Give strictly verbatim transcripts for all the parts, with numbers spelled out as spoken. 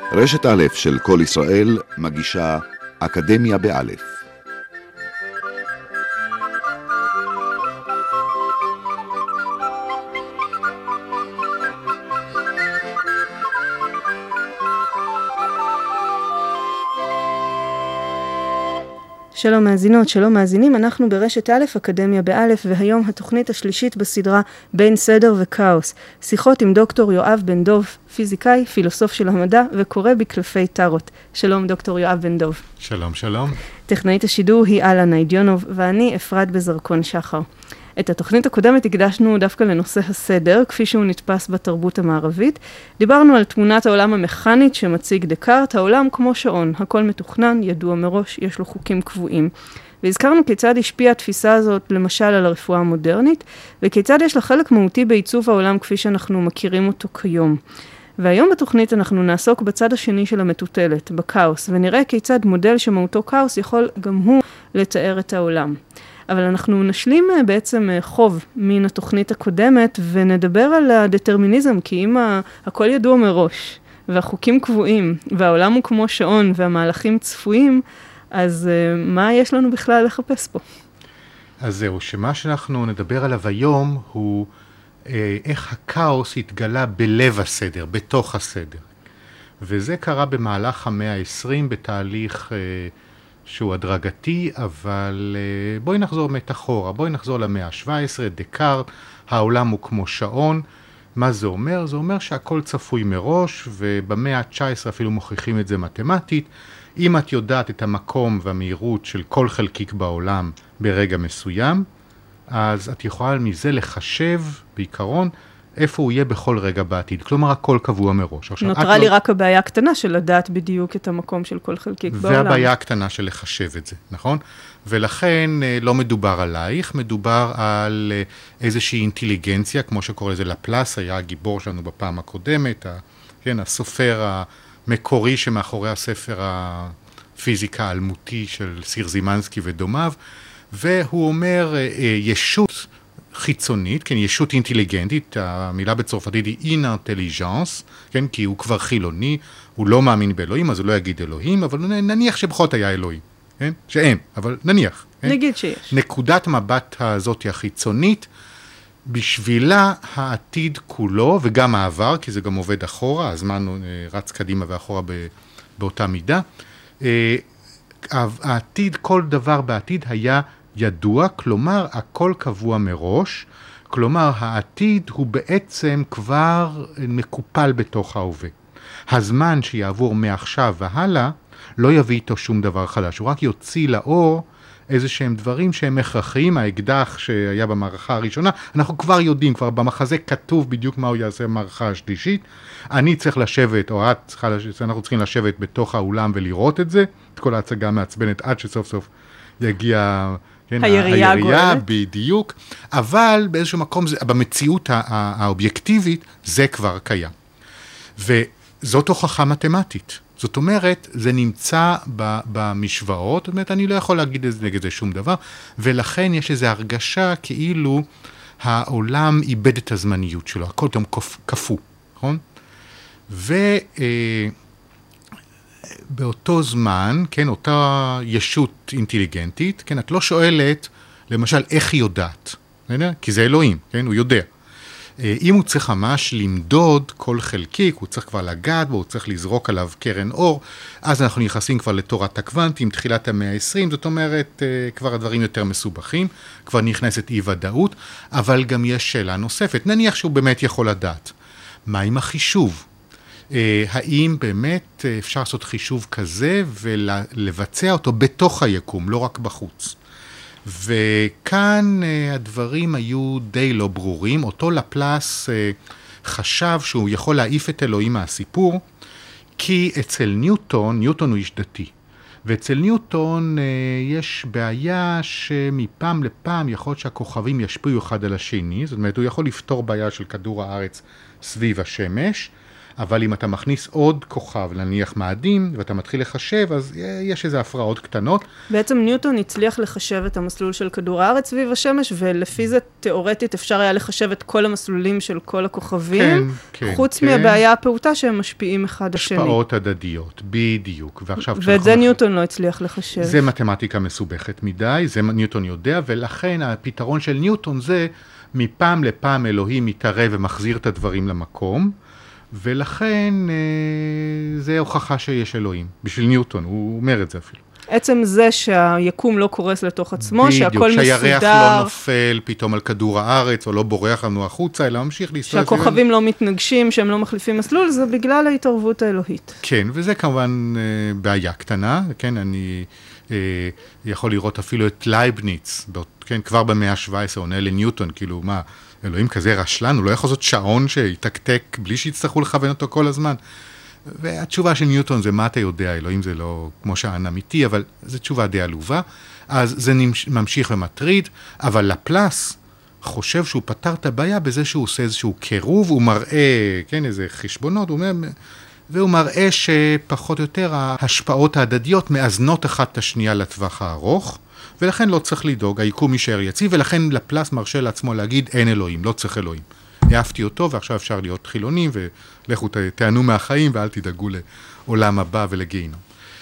רשת א' של כל ישראל מגישה אקדמיה באלף. שלום מאזינות, שלום מאזינים, אנחנו ברשת א', אקדמיה באלף, והיום התוכנית השלישית בסדרה בין סדר וכאוס. שיחות עם דוקטור יואב בן דוב, פיזיקאי, פילוסוף של המדע וקורא בקלפי טארוט. שלום דוקטור יואב בן דוב. שלום, שלום. טכנאית השידור היא אללה ניידיונוב, ואני אפרת בזרקון שחר. את התוכנית הקודמת הקדשנו דווקא לנושא הסדר, כפי שהוא נתפס בתרבות המערבית. דיברנו על תמונת העולם המכנית שמציג דקארט, העולם כמו שעון, הכל מתוכנן, ידוע מראש, יש לו חוקים קבועים. והזכרנו כיצד השפיעה התפיסה הזאת למשל על הרפואה המודרנית, וכיצד יש לה חלק מהותי בעיצוב העולם כפי שאנחנו מכירים אותו כיום. והיום בתוכנית אנחנו נעסוק בצד השני של המטוטלת, בכאוס, ונראה כיצד מודל שמהותו כאוס יכול גם הוא לתאר את העולם. אבל אנחנו נשלים בעצם חוב מן התוכנית הקודמת, ונדבר על הדטרמיניזם, כי אם הכל ידוע מראש, והחוקים קבועים, והעולם הוא כמו שעון, והמהלכים צפויים, אז מה יש לנו בכלל לחפש פה? אז זהו, שמה שאנחנו נדבר עליו היום, הוא איך הכאוס התגלה בלב הסדר, בתוך הסדר. וזה קרה במהלך המאה ה-עשרים, בתהליך שהוא הדרגתי, אבל בואי נחזור מתחורה, בואי נחזור למאה ה-שבע עשרה, דקארט, העולם הוא כמו שעון. מה זה אומר? זה אומר שהכל צפוי מראש, ובמאה ה-תשע עשרה אפילו מוכיחים את זה מתמטית. אם את יודעת את המקום והמהירות של כל חלקיק בעולם ברגע מסוים, אז את יכולה מזה לחשב בעיקרון איפה הוא יהיה בכל רגע בעתיד. כלומר, הכל קבוע מראש. נותרה לי לא... רק הבעיה הקטנה של לדעת בדיוק את המקום של כל חלקיק בעולם. והבעיה הקטנה של לחשב את זה, נכון? ולכן לא מדובר עלייך, מדובר על איזושהי אינטליגנציה, כמו שקורא לזה לפלס, היה הגיבור שלנו בפעם הקודמת, ה... כן, הסופר המקורי שמאחורי הספר הפיזיקה האלמותי של סירזימנסקי ודומיו, והוא אומר, ישות חיצונית, כן, ישות אינטליגנטית, המילה בצרפתית היא אינטליג'נס, כן, כי הוא כבר חילוני, הוא לא מאמין באלוהים, אז הוא לא יגיד אלוהים, אבל נניח שבכל היה אלוהים, כן, שאין, אבל נניח. כן? נגיד שיש. נקודת מבט הזאת החיצונית, בשבילה העתיד כולו, וגם העבר, כי זה גם עובד אחורה, הזמן רץ קדימה ואחורה באותה מידה, העתיד, כל דבר בעתיד היה ידוע, כלומר הכל קבוע מראש, כלומר העתיד הוא בעצם כבר מקופל בתוך ההווה. הזמן שיעבור מעכשיו והלאה לא יביא איתו שום דבר חדש, הוא רק יוציא לאור איזה שהם דברים שהם הכרחיים. האקדח שהיה במערכה הראשונה, אנחנו כבר יודעים, כבר במחזה כתוב בדיוק מה הוא יעשה במערכה השלישית. אני צריך לשבת, או את צריכה, אנחנו צריכים לשבת בתוך האולם ולראות את זה, את כל ההצגה מעצבנת עד שסוף סוף יגיע כן, הירייה הגואלת. בדיוק, אבל באיזשהו מקום, זה, במציאות האובייקטיבית, זה כבר קיים. וזאת הוכחה מתמטית. זאת אומרת, זה נמצא במשוואות, זאת אומרת, אני לא יכול להגיד נגד זה שום דבר, ולכן יש איזו הרגשה כאילו העולם איבד את הזמניות שלו, הכל גם כפו, נכון? ובאותו זמן, כן, אותה ישות אינטליגנטית, כן, את לא שואלת, למשל, איך היא יודעת, כי זה אלוהים, כן, הוא יודע. אם הוא צריך ממש למדוד כל חלקיק, הוא צריך כבר לגעת בו, הוא צריך לזרוק עליו קרן אור, אז אנחנו נכנסים כבר לתורת הקוונטים, תחילת המאה ה-עשרים, זאת אומרת, כבר הדברים יותר מסובכים, כבר נכנסת אי ודאות, אבל גם יש שאלה נוספת, נניח שהוא באמת יכול לדעת. מה עם החישוב? האם באמת אפשר לעשות חישוב כזה ולבצע אותו בתוך היקום, לא רק בחוץ? וכאן הדברים היו די לא ברורים. אותו לפלס חשב שהוא יכול להעיף את אלוהים מהסיפור, כי אצל ניוטון, ניוטון הוא איש דתי, ואצל ניוטון יש בעיה שמפעם לפעם יכול להיות שהכוכבים ישפיעו אחד על השני, זאת אומרת הוא יכול לפתור בעיה של כדור הארץ סביב השמש, אבל אם אתה מכניס עוד כוכב, נניח מאדים, ואתה מתחיל לחשב, אז יש איזה הפרעות קטנות. בעצם ניוטון הצליח לחשב את המסלול של כדור הארץ סביב השמש, ולפי זה תיאורטית אפשר היה לחשב את כל המסלולים של כל הכוכבים, כן, כן, חוץ כן. מהבעיה הפעוטה שהם משפיעים אחד השני. השפעות הדדיות, בדיוק. ועכשיו ואת זה ניוטון לא הצליח לחשב. זה מתמטיקה מסובכת מדי, זה ניוטון יודע, ולכן הפתרון של ניוטון זה, מפעם לפעם אלוהים מתערב ומחזיר את הדברים למקום, ולכן זה הוכחה שיש אלוהים. בשביל ניוטון, הוא אומר את זה אפילו. עצם זה שהיקום לא קורס לתוך עצמו, בדיוק, שהכל מסודר. שהירח לא נופל פתאום על כדור הארץ, או לא בורח לנו החוצה, אלא ממשיך להסתובב. שהכוכבים סביב... לא מתנגשים, שהם לא מחליפים מסלול, זה בגלל ההתערבות האלוהית. כן, וזה כמובן בעיה קטנה, כן, אני יכול לראות אפילו את לייבניץ, כן, כבר במאה ה-שבע עשרה עונה לניוטון, כאילו מה, אלוהים כזה רשלן, הוא לא יכול לעשות שעון שיתקתק בלי שיצטרכו לכוון אותו כל הזמן. והתשובה של ניוטון זה מה אתה יודע, אלוהים זה לא כמו שען אמיתי, אבל זו תשובה די עלובה. אז זה ממשיך ומטריד, אבל לפלס חושב שהוא פתר את הבעיה בזה שהוא עושה איזשהו קירוב, הוא מראה, כן, איזה חשבונות, הוא אומר, והוא מראה שפחות או יותר ההשפעות ההדדיות מאזנות אחת את השנייה לטווח הארוך, ולכן לא צריך לדאוג, היקום יישאר יציב, ולכן לפלס מרשה לעצמו להגיד אין אלוהים, לא צריך אלוהים. העפתי אותו, ועכשיו אפשר להיות חילונים, ולכו תענו מהחיים, ואל תדאגו לעולם הבא ולגיהינום.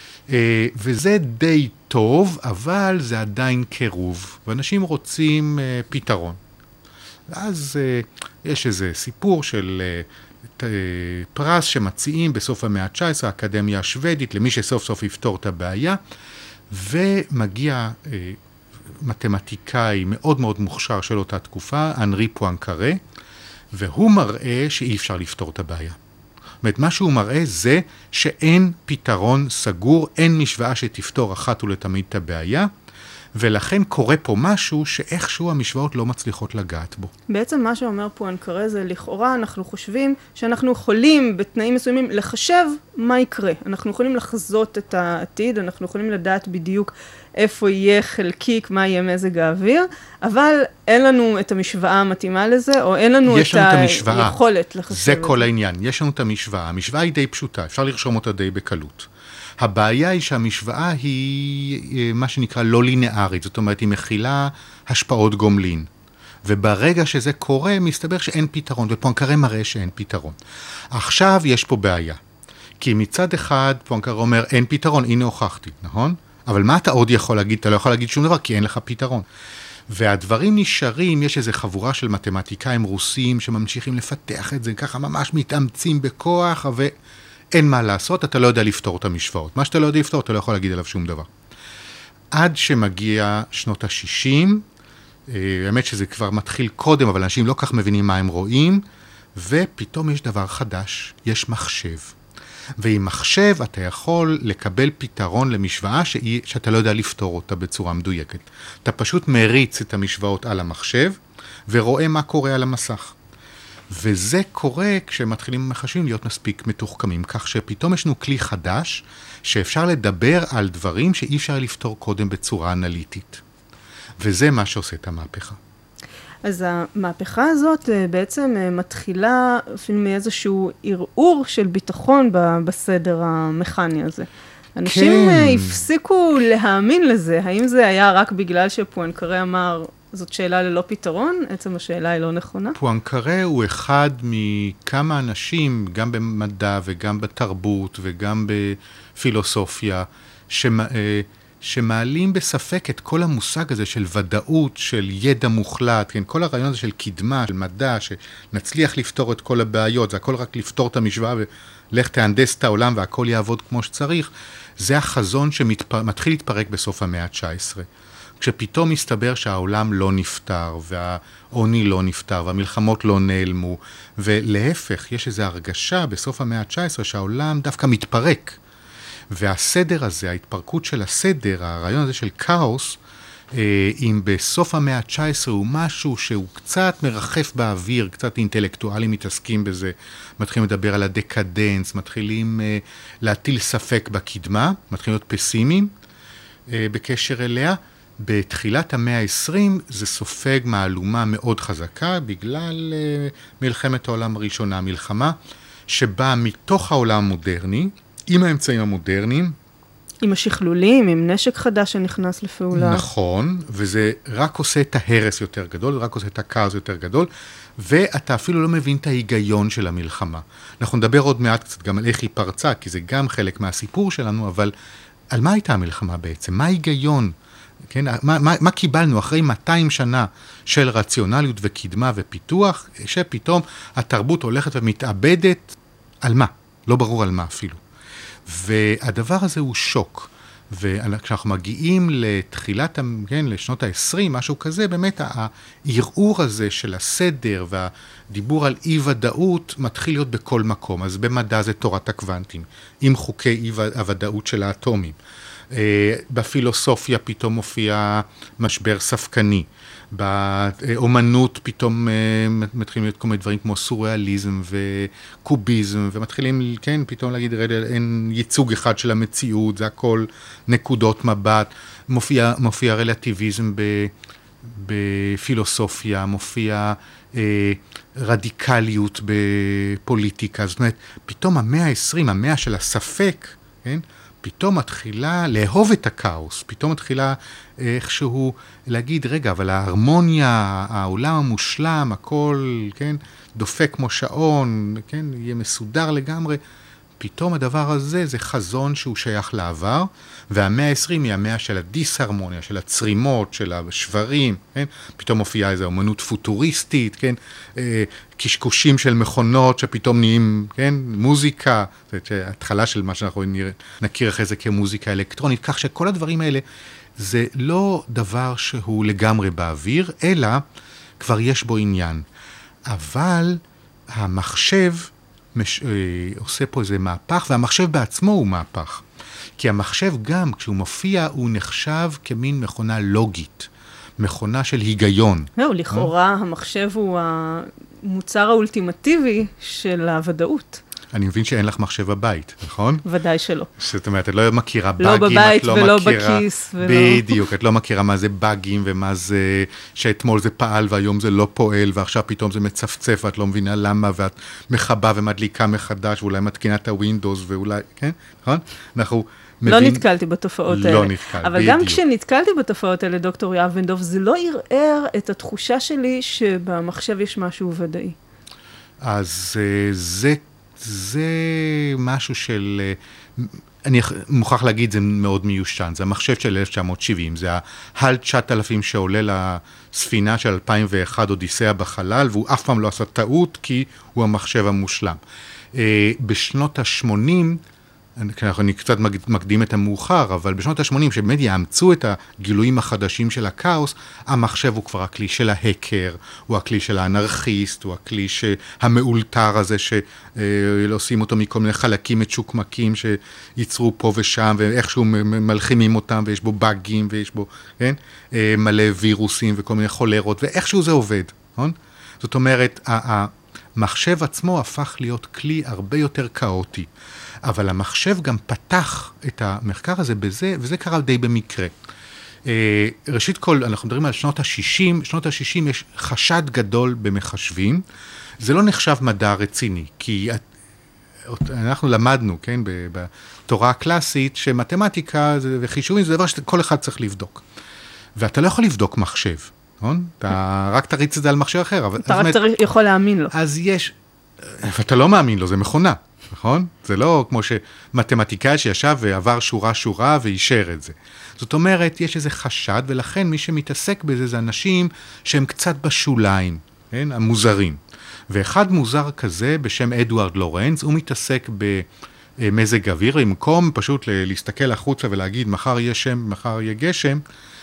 וזה די טוב, אבל זה עדיין קירוב, ואנשים רוצים פתרון. ואז יש איזה סיפור של פרס שמציעים בסוף המאה ה-תשע עשרה, האקדמיה השוודית, למי שסוף סוף יפתור את הבעיה, ומגיע מתמטיקאי מאוד מאוד מוכשר של אותה תקופה, אנרי פואנקרה, והוא מראה שאי אפשר לפתור את הבעיה. זאת אומרת, מה שהוא מראה זה שאין פתרון סגור, אין משוואה שתפתור אחת ולתמיד את הבעיה, ולכן קורה פה משהו שאיכשהו המשוואות לא מצליחות לגעת בו. בעצם מה שאומר פואנקרה זה, לכאורה אנחנו חושבים שאנחנו יכולים בתנאים מסוימים לחשב מה יקרה. אנחנו יכולים לחזות את העתיד, אנחנו יכולים לדעת בדיוק איפה יהיה חלקיק, מה יהיה מזג האוויר, אבל אין לנו את המשוואה המתאימה לזה, או אין לנו את היכולת לחשב את זה. זה כל העניין, יש לנו את המשוואה. המשוואה היא די פשוטה, אפשר לרשום אותה די בקלות. הבעיה היא שהמשוואה היא מה שנקרא לא לינארית, זאת אומרת היא מכילה השפעות גומלין. וברגע שזה קורה, מסתבר שאין פתרון, ופואנקרה מראה שאין פתרון. עכשיו יש פה בעיה. כי מצד אחד פואנקרה אומר אין פתרון, הנה הוכחתי, נכון? אבל מה אתה עוד יכול להגיד? אתה לא יכול להגיד שום דבר, כי אין לך פתרון. והדברים נשארים, יש איזו חבורה של מתמטיקאים רוסים שממשיכים לפתח את זה, ככה ממש מתאמצים בכוח, ואין מה לעשות, אתה לא יודע לפתור את המשוואות. מה שאתה לא יודע לפתור, אתה לא יכול להגיד עליו שום דבר. עד שמגיע שנות ה-שישים, האמת שזה כבר מתחיל קודם, אבל אנשים לא כך מבינים מה הם רואים, ופתאום יש דבר חדש, יש מחשב. ועם מחשב אתה יכול לקבל פתרון למשוואה שהיא, שאתה לא יודע לפתור אותה בצורה מדויקת. אתה פשוט מריץ את המשוואות על המחשב, ורואה מה קורה על המסך. וזה קורה כשמתחילים המחשבים להיות מספיק מתוחכמים, כך שפתאום יש לנו כלי חדש, שאפשר לדבר על דברים שאי אפשר לפתור קודם בצורה אנליטית. וזה מה שעושה את המהפכה. אז המהפכה הזאת בעצם מתחילה אפילו מאיזשהו ערעור של ביטחון בסדר המכני הזה. אנשים כן. הפסיקו להאמין לזה. האם זה היה רק בגלל שפואנקרה אמר, זאת שאלה ללא פתרון? עצם השאלה היא לא נכונה. פואנקרה הוא אחד מכמה אנשים, גם במדע וגם בתרבות וגם בפילוסופיה, שמ... שמעלים בספק את כל המושג הזה של ודאות, של ידע מוחלט, כן? כל הרעיון הזה של קדמה, של מדע, שנצליח לפתור את כל הבעיות, זה הכל רק לפתור את המשוואה ולך תהנדס את העולם והכל יעבוד כמו שצריך, זה החזון שמתחיל להתפרק בסוף המאה ה-תשע עשרה. כשפתאום מסתבר שהעולם לא נפטר, והעוני לא נפטר, והמלחמות לא נעלמו, ולהפך, יש איזו הרגשה בסוף המאה ה-תשע עשרה שהעולם דווקא מתפרק. והסדר הזה, ההתפרקות של הסדר, הרעיון הזה של כאוס, אם בסוף המאה ה-תשע עשרה הוא משהו שהוא קצת מרחף באוויר, קצת אינטלקטואלים מתעסקים בזה, מתחילים לדבר על הדקדנס, מתחילים להטיל ספק בקדמה, מתחילים להיות פסימיים בקשר אליה. בתחילת המאה ה-עשרים זה סופג מהלומה מאוד חזקה, בגלל מלחמת העולם הראשונה, מלחמה שבא מתוך העולם המודרני, עם האמצעים המודרניים. עם השכלולים, עם נשק חדש שנכנס לפעולה. נכון, וזה רק עושה את ההרס יותר גדול, רק עושה את הכעס יותר גדול, ואתה אפילו לא מבין את ההיגיון של המלחמה. אנחנו נדבר עוד מעט קצת גם על איך היא פרצה, כי זה גם חלק מהסיפור שלנו, אבל על מה הייתה המלחמה בעצם? מה ההיגיון? כן? מה, מה, מה קיבלנו אחרי מאתיים שנה של רציונליות וקדמה ופיתוח, שפתאום התרבות הולכת ומתאבדת על מה? לא ברור על מה אפילו. והדבר הזה הוא שוק. וכשאנחנו מגיעים לתחילת, כן, לשנות ה-עשרים, משהו כזה, באמת הערעור הזה של הסדר והדיבור על אי-ודאות מתחיל להיות בכל מקום. אז במדע זה תורת הקוונטים, עם חוקי אי-הוודאות של האטומים. בפילוסופיה פתאום מופיע משבר ספקני. באומנות פתאום מתחילים להיות כל מיני דברים כמו סוריאליזם וקוביזם, ומתחילים, כן, פתאום להגיד, אין ייצוג אחד של המציאות, זה הכל נקודות מבט. מופיע, מופיע רלטיביזם ב, בפילוסופיה, מופיע אה, רדיקליות בפוליטיקה. זאת אומרת, פתאום המאה ה-עשרים, המאה של הספק, כן? פתאום מתחילה לאהוב את הכאוס, פתאום מתחילה איכשהו להגיד, רגע, אבל ההרמוניה, העולם המושלם, הכל, כן, דופק כמו שעון, כן, יהיה מסודר לגמרי. פתאום הדבר הזה זה חזון שהוא שייך לעבר, והמאה ה-עשרים היא המאה של הדיסהרמוניה, של הצרימות, של השברים, כן? פתאום מופיעה איזו אומנות פוטוריסטית, כן? קשקושים של מכונות שפתאום נהיים, כן? מוזיקה, זאת התחלה של מה שאנחנו נכיר אחרי זה כמוזיקה אלקטרונית, כך שכל הדברים האלה זה לא דבר שהוא לגמרי באוויר, אלא כבר יש בו עניין. אבל המחשב מש... עושה פה איזה מהפך, והמחשב בעצמו הוא מהפך. כי המחשב גם, כשהוא מופיע, הוא נחשב כמין מכונה לוגית, מכונה של היגיון. לא, לכאורה המחשב הוא המוצר האולטימטיבי של הוודאות. אני מבין שאין לך מחשב בבית, נכון? ודאי שלא. זאת אומרת, את לא מכירה לא באגים, בבית את לא ולא מכירה... בכיס. ולא... בדיוק, את לא מכירה מה זה באגים ומה זה... שאתמול זה פעל והיום זה לא פועל, ועכשיו פתאום זה מצפצף ואת לא מבינה למה, ואת מחבה ומדליקה מחדש, ואולי מתקינה את הווינדוס, ואולי, כן? נכון? אנחנו... מבין... לא נתקלתי בתופעות האלה. לא נתקל, אבל בדיוק. גם כשנתקלתי בתופעות האלה, דוקטור יואב בן-דב, זה לא ערער את התחושה שלי שבמחשב יש משהו ודאי. אז זה... זה משהו של, אני מוכרח להגיד, זה מאוד מיושן, זה המחשב של אלף תשע מאות שבעים, זה ה-הל תשעת אלפים שעולה לספינה של אלפיים ואחת אודיסאה בחלל, והוא אף פעם לא עשה טעות, כי הוא המחשב המושלם. בשנות ה-שמונים, אני קצת מקדים את המאוחר, אבל בשנות ה-שמונים, שבאמת יאמצו את הגילויים החדשים של הכאוס, המחשב הוא כבר הכלי של ההקר, הוא הכלי של האנרכיסט, הוא הכלי המאולתר הזה, שעושים אותו מכל מיני חלקים מצ'וקמקים, שייצרו פה ושם, ואיכשהו מלחימים אותם, ויש בו באגים, ויש בו, כן? מלא וירוסים וכל מיני חולרות, ואיכשהו זה עובד, נכון? זאת אומרת, המחשב עצמו הפך להיות כלי הרבה יותר כאוטי. אבל המחשב גם פתח את המחקר הזה בזה, וזה קרה די במקרה. ראשית כל, אנחנו מדברים על שנות ה-שישים, שנות ה-שישים יש חשד גדול במחשבים, זה לא נחשב מדע רציני, כי אנחנו למדנו, כן, בתורה הקלאסית, שמתמטיקה וחישובים זה דבר שכל אחד צריך לבדוק. ואתה לא יכול לבדוק מחשב, נכון? אתה רק תריץ את זה על מחשב אחר. אתה רק יכול להאמין לו. אז יש, ואתה לא מאמין לו, זה מכונה. נכון? זה לא כמו שמתמטיקאי שישב ועבר שורה שורה ואישר את זה. זאת אומרת, יש איזה חשד, ולכן מי שמתעסק בזה זה אנשים שהם קצת בשוליים, כן? המוזרים. ואחד מוזר כזה בשם אדוארד לורנץ, הוא מתעסק במזג אוויר, במקום פשוט להסתכל החוצה ולהגיד מחר יהיה שם, מחר יהיה גשם,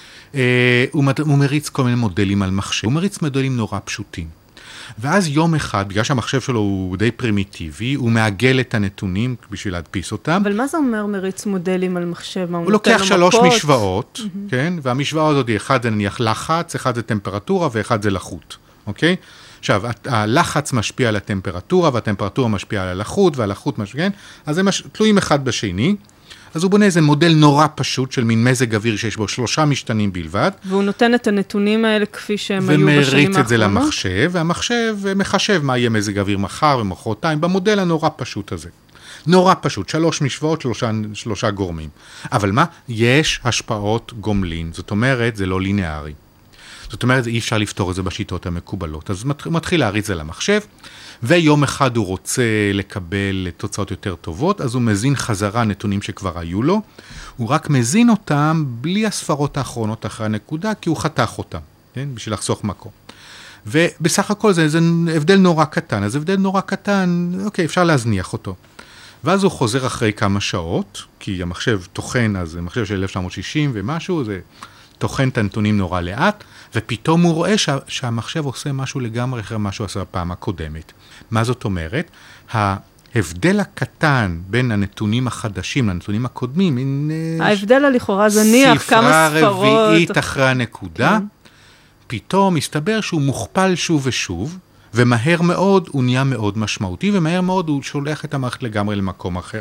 הוא מריץ כל מיני מודלים על מחשב, הוא מריץ מודלים נורא פשוטים. ואז יום אחד, בגלל שהמחשב שלו הוא די פרימיטיבי, הוא מעגל את הנתונים בשביל להדפיס אותם. אבל מה זה אומר מריץ מודלים על מחשב? הוא לוקח שלוש משוואות, כן? והמשוואות עוד היא, אחד זה נניח לחץ, אחד זה טמפרטורה ואחד זה לחות, אוקיי? עכשיו, הלחץ משפיע על הטמפרטורה, והטמפרטורה משפיעה על הלחות, והלחות משפיע, כן? אז הם תלויים אחד בשני, אז הוא בונה איזה מודל נורא פשוט של מין מזג אוויר שיש בו שלושה משתנים בלבד. והוא נותן את הנתונים האלה כפי שהם היו בשנים האחרונות. ומריץ את זה למחשב, והמחשב מחשב מה יהיה מזג אוויר מחר ומחרתיים, במודל הנורא פשוט הזה. נורא פשוט, שלוש משוואות, שלושה, שלושה גורמים. אבל מה? יש השפעות גומלין, זאת אומרת, זה לא לינארי. זאת אומרת, אי אפשר לפתור את זה בשיטות המקובלות. אז הוא מתחיל להריץ זה למחשב, ויום אחד הוא רוצה לקבל תוצאות יותר טובות, אז הוא מזין חזרה נתונים שכבר היו לו, הוא רק מזין אותם בלי הספרות האחרונות אחרי הנקודה, כי הוא חתך אותם, כן? בשביל לחסוך מקום. ובסך הכל זה, זה הבדל נורא קטן, אז הבדל נורא קטן, אוקיי, אפשר להזניח אותו. ואז הוא חוזר אחרי כמה שעות, כי המחשב תוכן, אז זה מחשב של אלף תשע מאות שישים ומשהו, זה תוכן את הנתונים נורא לאט, ופתאום הוא רואה שה, שהמחשב עושה משהו לגמרי אחרי מה שהוא עשה בפעם הקודמת. מה זאת אומרת? ההבדל הקטן בין הנתונים החדשים לנתונים הקודמים, מין... ההבדל הלכאורה זניח, כמה ספרות. ספרה רביעית אחרי הנקודה, פתאום מסתבר שהוא מוכפל שוב ושוב, ומהר מאוד הוא נהיה מאוד משמעותי, ומהר מאוד הוא שולח את המערכת לגמרי למקום אחר.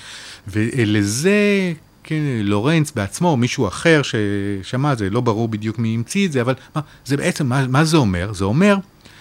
ולזה, כן, לורנץ בעצמו, או מישהו אחר ששמע, זה לא ברור בדיוק מי המציא את זה, אבל מה, זה בעצם, מה, מה זה אומר? זה אומר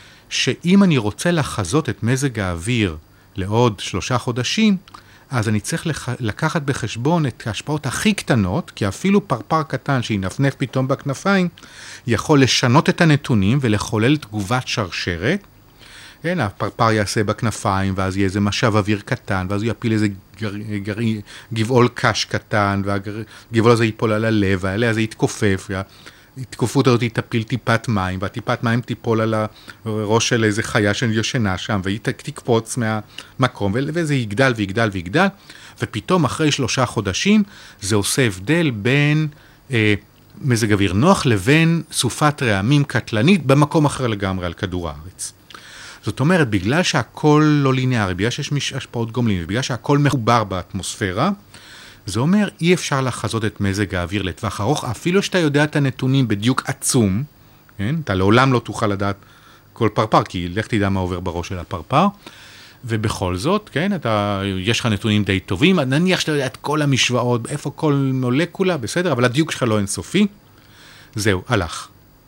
שאם אני רוצה לחזות את מזג האוויר לעוד שלושה חודשים, אז אני צריך לח... לקחת בחשבון את ההשפעות הכי קטנות, כי אפילו פרפר קטן שינפנף פתאום בכנפיים, יכול לשנות את הנתונים ולחולל תגובת שרשרת. כן, הפרפר יעשה בכנפיים, ואז יהיה איזה משב אוויר קטן, ואז הוא יפיל איזה גר... גר... גבעול קש קטן, והגבעול הזה ייפול על הלב, והעלה הזה יתכופף, התכופות הזאת תפיל טיפת מים, והטיפת מים תיפול על הראש של איזה חיה שישנה שם, והיא תקפוץ מהמקום, וזה יגדל ויגדל ויגדל, ופתאום אחרי שלושה חודשים, זה עושה הבדל בין אה, מזג אוויר נוח, לבין סופת רעמים קטלנית, במקום אחר לגמרי על כדור הארץ. זאת אומרת, בגלל שהכל לא ליניארי, בגלל שיש השפעות גומלין, ובגלל שהכל מחובר באטמוספירה, זה אומר, אי אפשר לחזות את מזג האוויר לטווח ארוך, אפילו שאתה יודע את הנתונים בדיוק עצום, כן? אתה לעולם לא תוכל לדעת כל פרפר, כי לך תדע מה עובר בראש של הפרפר, ובכל זאת, כן, אתה, יש לך נתונים די טובים, נניח שאתה יודע את כל המשוואות, איפה כל מולקולה, בסדר, אבל הדיוק שלך לא אינסופי, זהו, הלך.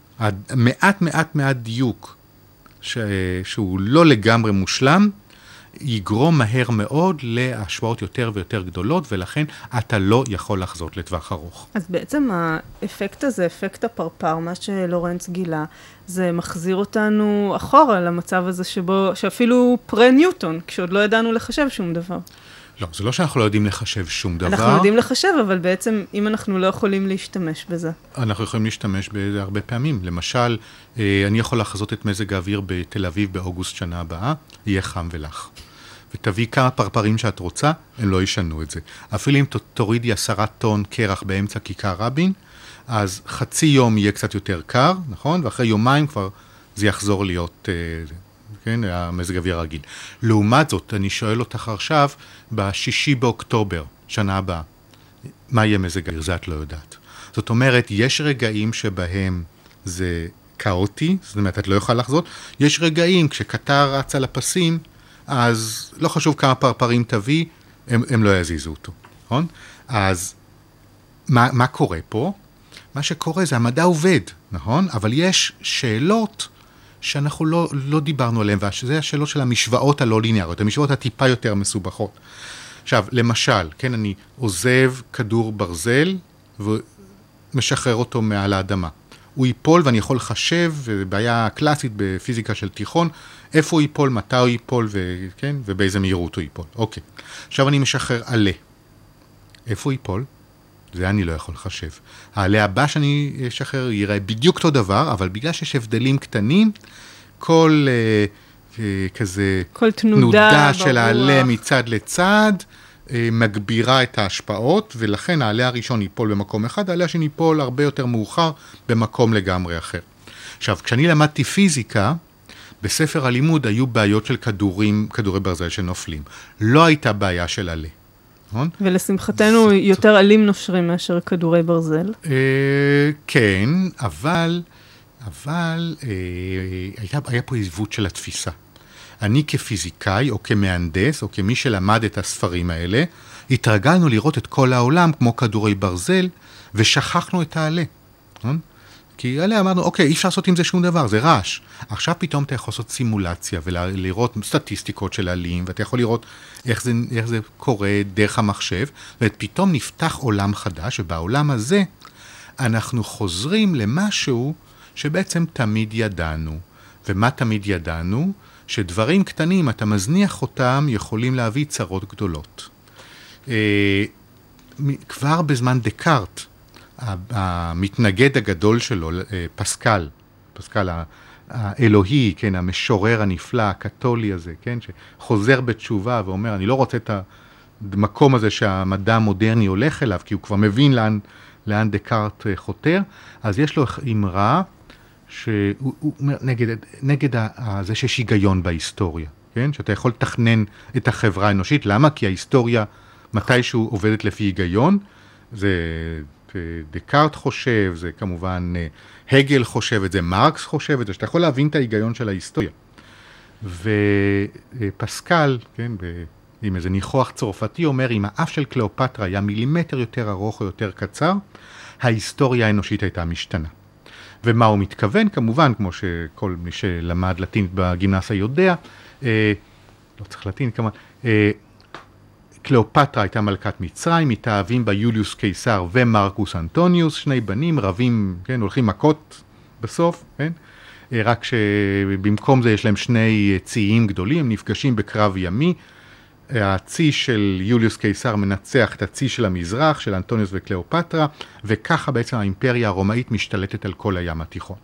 מעט מעט מעט דיוק, ש... שהוא לא לגמרי מושלם, יגרום מהר מאוד להשפעות יותר ויותר גדולות, ולכן אתה לא יכול לחזות לטווח ארוך. אז בעצם האפקט הזה, אפקט הפרפר, מה שלורנץ גילה, זה מחזיר אותנו אחורה למצב הזה שבו, שאפילו פרה-ניוטון, כשעוד לא ידענו לחשב שום דבר. לא, זה לא שאנחנו לא יודעים לחשב שום דבר. אנחנו יודעים לחשב, אבל בעצם אם אנחנו לא יכולים להשתמש בזה. אנחנו יכולים להשתמש בזה הרבה פעמים. למשל, אני יכול לחזות את מזג האוויר בתל אביב באוגוסט שנה הבאה, יהיה חם ולח. ותביא כמה פרפרים שאת רוצה, הם לא ישנו את זה. אפילו אם תורידי עשרה טון קרח באמצע כיכר רבין, אז חצי יום יהיה קצת יותר קר, נכון? ואחרי יומיים כבר זה יחזור להיות... כן, המזג אוויר הרגיל. לעומת זאת, אני שואל אותך עכשיו, בשישי באוקטובר, שנה הבאה, מה יהיה מזג האוויר? זה את לא יודעת. זאת אומרת, יש רגעים שבהם זה כאוטי, זאת אומרת, את לא יכולה לחזות, יש רגעים, כשקטר רץ על הפסים, אז לא חשוב כמה פרפרים תביא, הם, הם לא יזיזו אותו, נכון? אז מה, מה קורה פה? מה שקורה זה המדע עובד, נכון? אבל יש שאלות שאנחנו לא, לא דיברנו עליהן, וזה השאלות של המשוואות הלא ליניאריות, המשוואות הטיפה יותר מסובכות. עכשיו, למשל, כן, אני עוזב כדור ברזל ומשחרר אותו מעל האדמה. הוא ייפול ואני יכול לחשב, ובעיה קלאסית בפיזיקה של תיכון, איפה הוא ייפול, מתי הוא ייפול, וכן, ובאיזה מהירות הוא ייפול. אוקיי. עכשיו אני משחרר עלה. איפה הוא ייפול? זה אני לא יכול לחשב. העלה הבא שאני אשחרר יראה בדיוק אותו דבר, אבל בגלל שיש הבדלים קטנים, כל אה, אה, כזה כל תנודה, תנודה של העלה מצד לצד, אה, מגבירה את ההשפעות, ולכן העלה הראשון ייפול במקום אחד, העלה השני ייפול הרבה יותר מאוחר במקום לגמרי אחר. עכשיו, כשאני למדתי פיזיקה, בספר הלימוד היו בעיות של כדורים, כדורי ברזל שנופלים. לא הייתה בעיה של עלה. ולשמחתנו יותר עלים נושרים מאשר כדורי ברזל. כן, אבל, אבל היה פה עיוות של התפיסה. אני כפיזיקאי או כמהנדס או כמי שלמד את הספרים האלה, התרגלנו לראות את כל העולם כמו כדורי ברזל, ושכחנו את העלה. כי עליה אמרנו, אוקיי, אי אפשר לעשות עם זה שום דבר, זה רעש. עכשיו פתאום אתה יכול לעשות סימולציה, ולראות סטטיסטיקות של עלים, ואתה יכול לראות איך זה, איך זה קורה דרך המחשב, ופתאום נפתח עולם חדש, ובעולם הזה אנחנו חוזרים למשהו שבעצם תמיד ידענו. ומה תמיד ידענו? שדברים קטנים, אתה מזניח אותם, יכולים להביא צרות גדולות. כבר בזמן דקארט, המתנגד הגדול שלו, פסקל, פסקל האלוהי, כן, המשורר הנפלא, הקתולי הזה, כן, שחוזר בתשובה ואומר, אני לא רוצה את המקום הזה שהמדע המודרני הולך אליו, כי הוא כבר מבין לאן, לאן דקארט חותר, אז יש לו אמרה, שהוא אומר, נגד, נגד זה שיש היגיון בהיסטוריה, כן, שאתה יכול לתכנן את החברה האנושית, למה? כי ההיסטוריה, מתישהו עובדת לפי היגיון, זה דקארט חושב, זה כמובן הגל חושב את זה, מרקס חושב את זה, שאתה יכול להבין את ההיגיון של ההיסטוריה. ופסקל, כן, עם איזה ניחוח צרפתי, אומר, אם האף של קליאופטרה היה מילימטר יותר ארוך או יותר קצר, ההיסטוריה האנושית הייתה משתנה. ומה הוא מתכוון? כמובן, כמו שכל מי שלמד לטינית בגימנסיה יודע, אה, לא צריך לטינית כמובן, אה, קליאופטרה הייתה מלכת מצרים, מתאהבים בה יוליוס קיסר ומרקוס אנטוניוס, שני בנים רבים, כן, הולכים מכות בסוף, כן? רק שבמקום זה יש להם שני ציים גדולים, הם נפגשים בקרב ימי, הצי של יוליוס קיסר מנצח את הצי של המזרח, של אנטוניוס וקליאופטרה, וככה בעצם האימפריה הרומאית משתלטת על כל הים התיכון.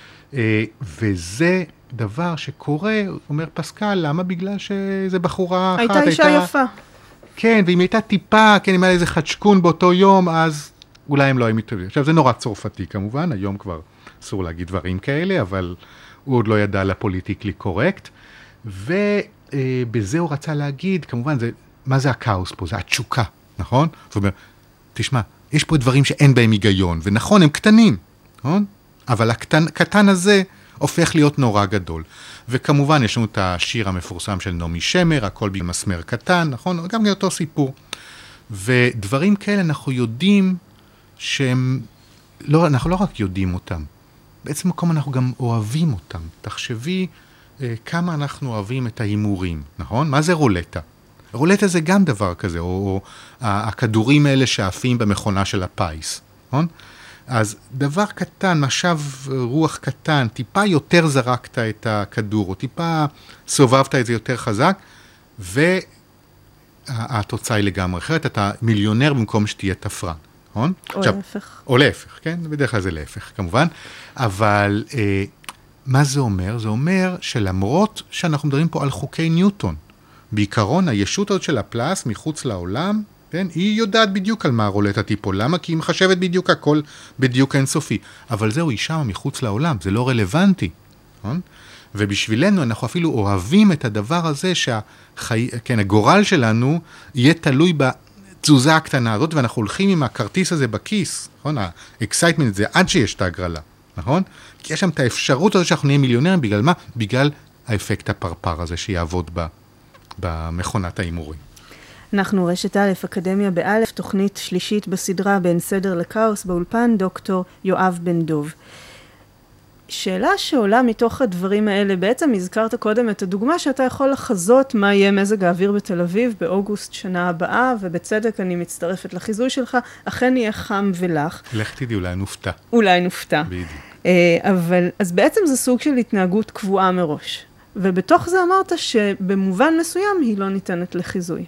וזה דבר שקורה, אומר פסקל, למה? בגלל שזה בחורה אחת, הייתה אישה הייתה... יפה. כן, ואם הייתה טיפה, כן, אם היה איזה חדשקון באותו יום, אז אולי הם לא היו מתאבים. עכשיו, זה נורא צרפתי כמובן, היום כבר אסור להגיד דברים כאלה, אבל הוא עוד לא ידע לפוליטיקלי קורקט, ובזה הוא רצה להגיד, כמובן, זה, מה זה הכאוס פה? זה התשוקה, נכון? זאת אומרת, תשמע, יש פה דברים שאין בהם היגיון, ונכון, הם קטנים, נכון? אבל הקטן, הקטן הזה הופך להיות נורא גדול. וכמובן, יש לנו את השיר המפורסם של נעמי שמר, הכל במסמר קטן, נכון? גם אותו סיפור. ודברים כאלה אנחנו יודעים שהם, לא, אנחנו לא רק יודעים אותם, בעצם מקום אנחנו גם אוהבים אותם. תחשבי אה, כמה אנחנו אוהבים את ההימורים, נכון? מה זה רולטה? רולטה זה גם דבר כזה, או, או הכדורים האלה שעפים במכונה של הפייס, נכון? אז דבר קטן, משב רוח קטן, טיפה יותר זרקת את הכדור, או טיפה סובבת את זה יותר חזק, והתוצאה היא לגמרי אחרת, אתה מיליונר במקום שתהיה תפרן, נכון? או עכשיו, להפך. או להפך, כן? בדרך כלל זה להפך, כמובן. אבל אה, מה זה אומר? זה אומר שלמרות שאנחנו מדברים פה על חוקי ניוטון, בעיקרון הישות הזאת של הפלס מחוץ לעולם, כן? היא יודעת בדיוק על מה הרולטה תיפול. למה? כי היא מחשבת בדיוק הכל בדיוק אינסופי. אבל זהו, היא שם מחוץ לעולם, זה לא רלוונטי. נכון? ובשבילנו אנחנו אפילו אוהבים את הדבר הזה שהחי... כן, הגורל שלנו יהיה תלוי בתזוזה הקטנה הזאת, ואנחנו הולכים עם הכרטיס הזה בכיס, נכון? האקסייטמנט זה עד שיש את ההגרלה, נכון? כי יש שם את האפשרות הזאת שאנחנו נהיה מיליונרים, בגלל מה? בגלל האפקט הפרפר הזה שיעבוד בה, במכונת ההימורים. אנחנו רשת א', אקדמיה באלף, תוכנית שלישית בסדרה בין סדר לקאוס, באולפן דוקטור יואב בן דוב. שאלה שעולה מתוך הדברים האלה, בעצם הזכרת קודם את הדוגמה שאתה יכול לחזות מה יהיה מזג האוויר בתל אביב באוגוסט שנה הבאה, ובצדק אני מצטרפת לחיזוי שלך, אכן יהיה חם ולח. לך תדעי, אולי נופתע. אולי נופתע. בדיוק. אבל, אז בעצם זה סוג של התנהגות קבועה מראש. ובתוך זה אמרת שבמובן מסוים היא לא ניתנת לחיזוי.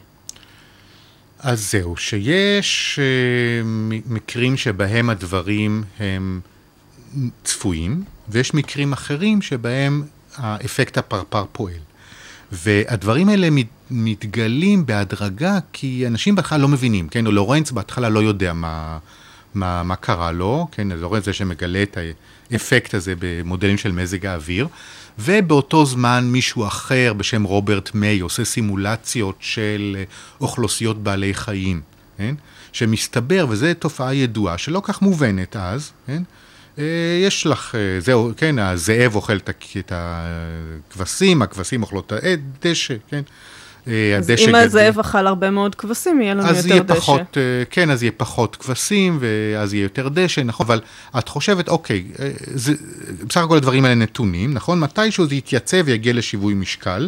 אז זהו, שיש uh, מקרים שבהם הדברים הם צפויים, ויש מקרים אחרים שבהם האפקט הפרפר פועל. והדברים האלה מת, מתגלים בהדרגה, כי אנשים בהתחלה לא מבינים, כן? לורנץ בהתחלה לא יודע מה, מה, מה קרה לו, כן? לורנץ זה שמגלה את האפקט הזה במודלים של מזג האוויר, ובאותו זמן מישהו אחר בשם רוברט מיי עושה סימולציות של אוכלוסיות בעלי חיים, כן? שמסתבר, וזו תופעה ידועה שלא כך מובנת אז, כן? יש לך, זהו, כן, הזאב אוכל את הכבשים, הכבשים אוכלות את הדשא, כן? אז אם הזאב אכל הרבה מאוד כבשים, יהיה לנו יותר דשא. אז יהיה פחות, כן, אז יהיה פחות כבשים, ואז יהיה יותר דשא, נכון? אבל את חושבת, אוקיי, זה, בסך הכל הדברים האלה נתונים, נכון? מתישהו זה יתייצב ויגיע לשיווי משקל,